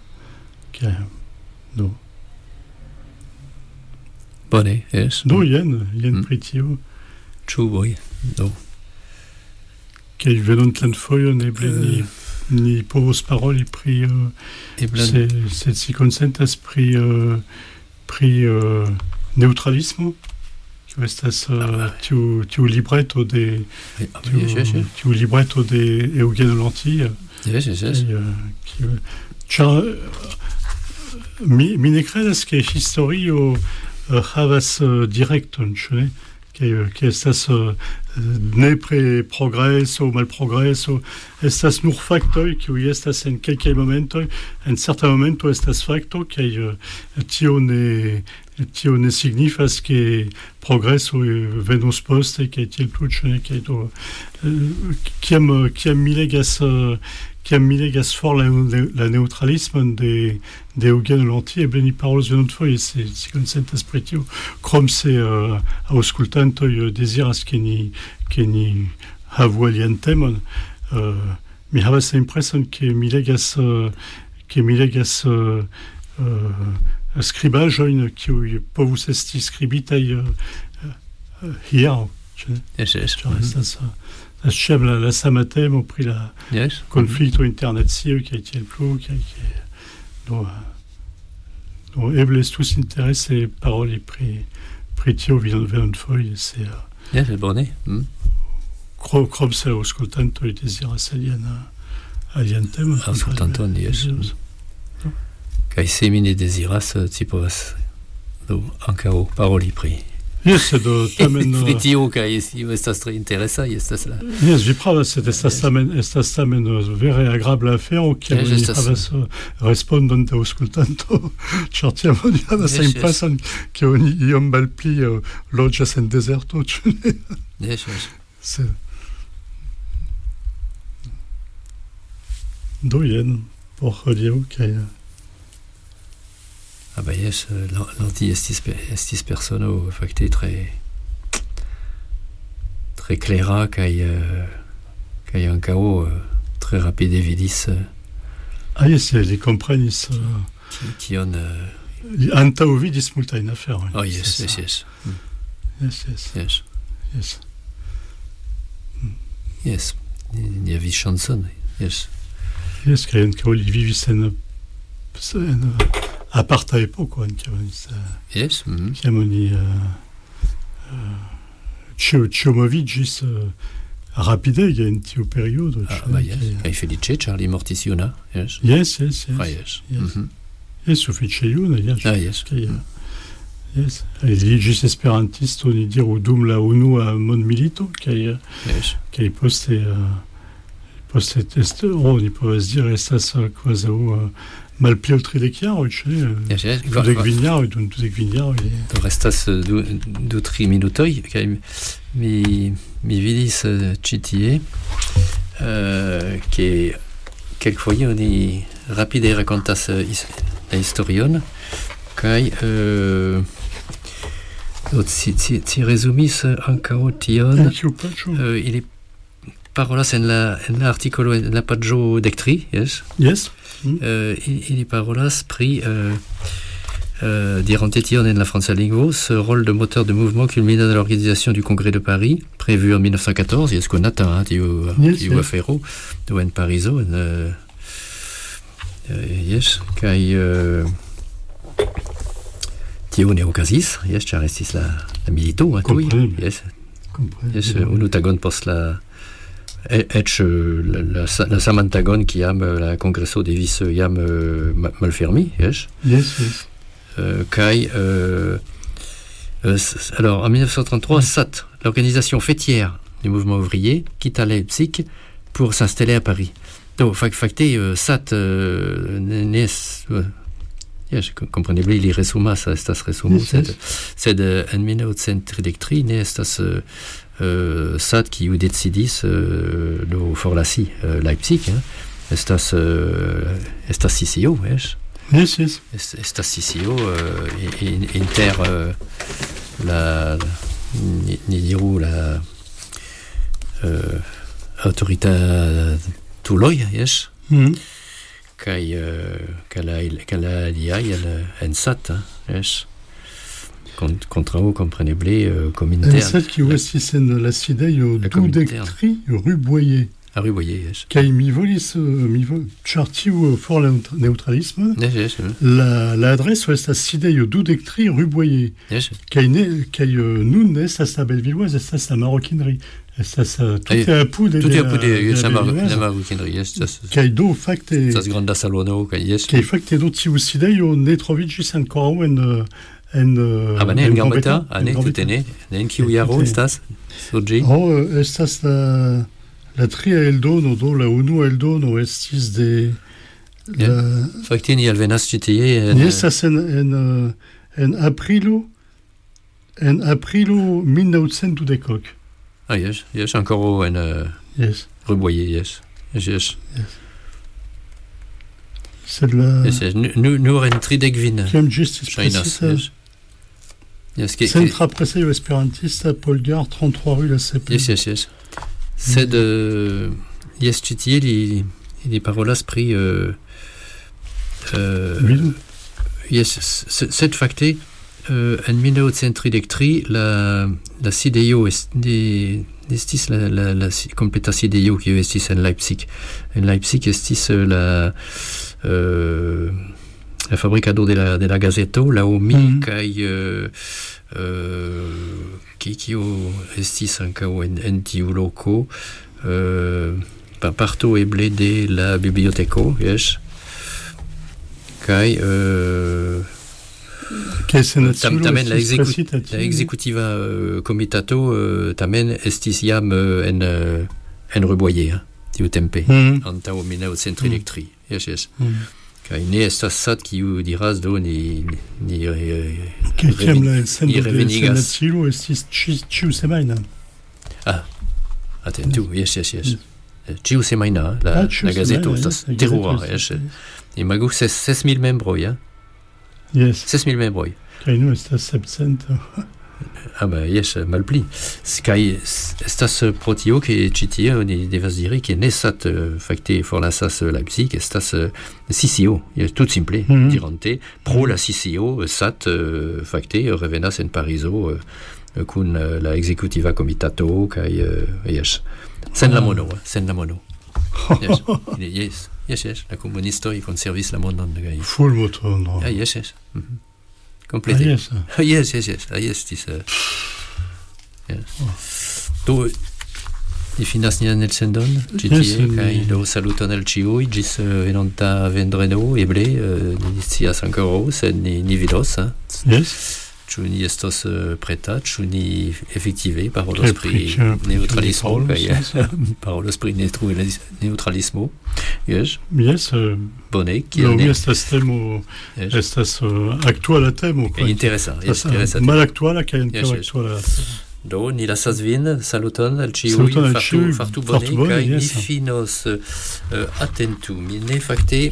Bone, yes. Do jen pri tio. Ĉu do. Kaj venontan fojon eble ni povos paroli pri sed si konsentas pri neutralismo. Kiu estas tiu libreto de Eugène Lanty. Yes. Mi ne kredas ke historio havas direkton, ĉu ne? Ke estas nepre progreso, malprogreso, estas nur faktoj, kiuj estas en kelkaj momentoj, en certa momento estas fakto, kaj tio ne signifas ke progreso venos poste, kaj tiel plu, ĉu ne? Kaj do kiam mi legas for la neutralismon de Eugène Lanty, eble ni parolos venonfoje si konsentas pri tio, krom se aŭskultantoj deziras ke ni havu alian temon. Mi havas la impreson ke mi legas skribaĵojn kiuj povus esti skribitaj hieraŭ. Estas ĉiam la sama temo pri la konflikto internacie kaj tiel plu, do eble estus interese paroli pri tio venonfoje, se bone. Krom se aŭskultantoj deziras alian temon. Aŭskultanton, yes. Kaj se mi ne deziras, ci povas ankaŭ paroli pri Yes, do tamen fritio kaj estas tre interesa, estas la. Yes, vi pravas, estas tamen vere agrabla afero, kiam vi havas respondon de aŭskultanto, ĉar tiam oni havas la impreson ke oni iom malpli loĝas en dezerto, ĉu ne? Yes. Do jen por hodiaŭ kaj yes, Lanty estis persono fakte tre klera kaj ankaŭ tre rapide vidis. Yes, li komprenis kion antaŭvidis multajn aferojn. Yes. Yes. Ni havis ŝancon. Yes. Yes, che vivi sen aparta epoco anche yes chiamoni Ciomavigis rapide che in tiu periodo hai felice Charlie Morticiona yes yes yes uffice iuna yes yes ligis esperantisto ni dir o dum la unu a mon milito che poste test oni povas dire estas quasi malpli oltre de chiaro de vignar d'un de vignar restas du 3 minutoi kaj mi vidis citie che quelquefoje oni rapide rakontas la historion kaj ti resumis ankaŭ tion ili parolas en la artikolo en la paĝo dektri yes ili parolas pri dirante tion en la franca lingvo, ce rôle de moteur de mouvement culmina dans l'organisation du Congrès de Paris, prévu en 1914, est-ce qu'on attend tiu afero do en Pariso yes kaj tio ne okazis yes ĉar estis la milito tuj yes unu tagon post la la samantagon kiam la kongreso devis jam malfermi yes alors en 1933 SAT, l'organisation fêtière du mouvement ouvrier, quitta Leipzig pour s'installer à Paris. Donc facte SAT nes comprenebile ili resumas estas resumo sed en 1933 ne estas SAT kiu decidis do forlasi Leipzig estas CCO yes estas CCO inter la ni diru la autorituloj yes kaj la aliaj en SAT yes kontraŭ kompreneble kominterne SAT kiu estis en la sidejo dudektri rue Boyer Rue Boyer, yes. Kaj mi volis ĉar tiu for la neutralisme la adreso estas sidejo dudektri rue Boyer kaj nun estas la belvilloise estas la maroquinerie estas tute apude la maroquinerie kaj do fakte estas granda salono kaj fakte do tiu sidejo ne troviĝis ankoraŭ en Gambetta ne tute ne en kiu jaro estas soĝi estas la tria eldono do la unua eldono estis de fakte ni alvenas ĉi tie estas en aprilo 1912 yes ankoraŭ en Rue Boyer sed la nur en 30 kiam ĝi estis presita Centra Presejo Esperantista Paul Gare 33 rue la CP yes sed yes ĉi tie li parolas pri yes sed fakte en 1933 la sidejo estis la kompleta sidejo kiu estis en Leipzig estis la fabricado de la gazeto la OMI kaj kiu estis ankaŭ en tiu loko parto eble de la biblioteko yes kaj tamen la exekutiva komitato tamen estis jam en Rue Boyer tiutempe antaŭ 1933 yes kaj ne estas SAT kiu diras do ni revenigas estis ĉiu semajna atentu yes ĉiu semajna la gazeto estas terura imagu 6,000 membroj yes 6,000 membroj kaj nu estas 700 yes malpli kaj estas pro tio ke ĉi tie oni devas diri ke ne SAT fakte forlasas Leipzig estas CCO tout simple dirante pro la CCO SAT fakte revenas en Parizo kun la exekutiva komitato kaj yes sen la mono Yes, la comunistoi conservis la mondon de gai. Full motor, no. Yes. Complete. Yes. Tis. Do i finas nian elsendon, GTA, kai do saluton al ciui, gis venonta vendreno, eble, ni scias ancora, sed ni vidos. Yes. Ĉu ni estos preta, ĉu ni efektive parolos pri neutralismo kaj parolos pri neutralismo. Yes. Bone, kiel ne estas temo, estas aktuala temo. Interesa. Malaktuala kaj aktuala. Do ni lasas vin, saluton al ĉiuj, fartu bone kaj ni finos atentu. Mi ne fakte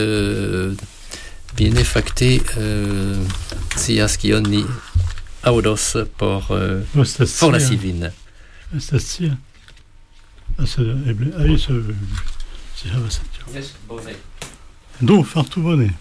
Bien facte sias kion ni audos por la Silvine. Estas sia. Eble, si havas tion. Yes, bone. Do, fartu bone.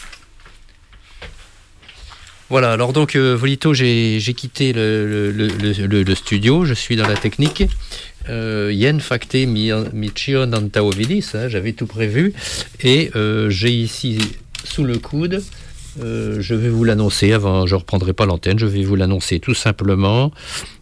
Voilà, alors donc, Volito, j'ai quitté le studio, je suis dans la technique. Yen facte mi cion antaŭ vidis, j'avais tout prévu, et j'ai ici sous le coude, je vais vous l'annoncer, avant je ne reprendrai pas l'antenne, je vais vous l'annoncer tout simplement.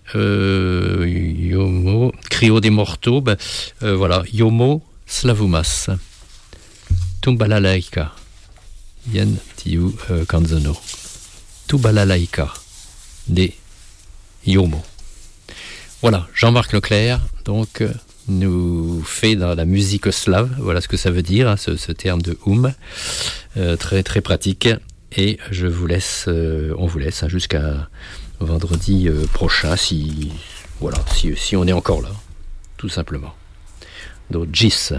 Yomo, Crio des Mortaux, voilà, Yomo Slavumas, Tumbalalaika, Yen Tiu Kanzono, Tumbalalaika, de Yomo. Voilà, Jean-Marc Leclerc, donc, nous fait dans la musique slave, voilà ce que ça veut dire, ce terme de très très pratique, et je vous laisse, on vous laisse jusqu'à vendredi prochain, si on est encore là, tout simplement. Donc, Gis.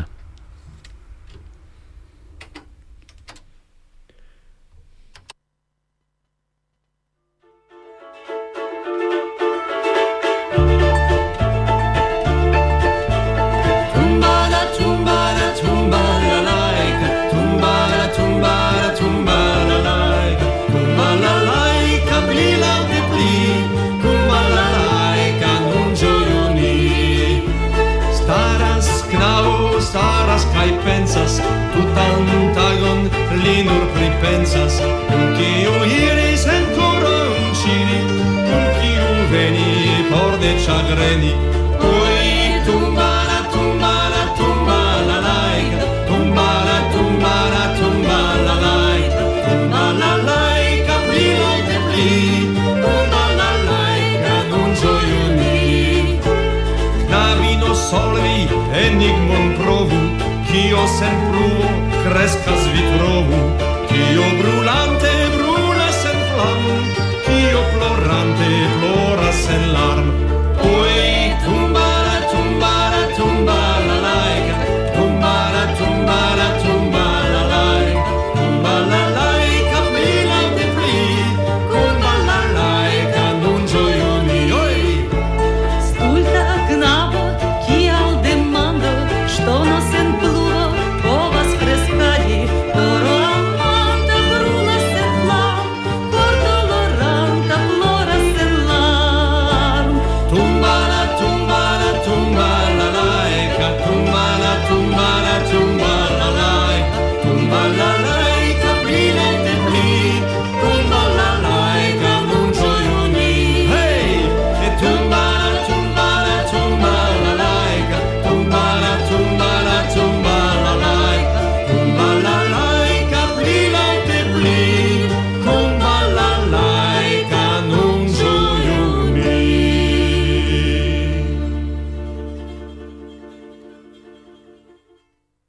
Kaj pensas, tutan tagon li nur pripensas, kun kiu iris en koron ŝiri, kun kiu veni por de ĉagreni. Oj, tumbala, tumbala, tumbala laika, tumbala, tumbala, tumbala laika, tumbala laika, pli laite pli, tumbala laika, nun ĝoju ni. Knabino solvi, enigmon provu, Kio sen pruvo crescas vi trovu, kio brulante brulas en flam, kio plorante ploras en larm. Oi, tumbala, tumbala, tumbala laika, tumbala, tumbala, tumbala laika, tumbala laika, pli laŭte pli, tumbala laika, nun ĝoju ni. Stulta knabo, kial demando, ŝtono sen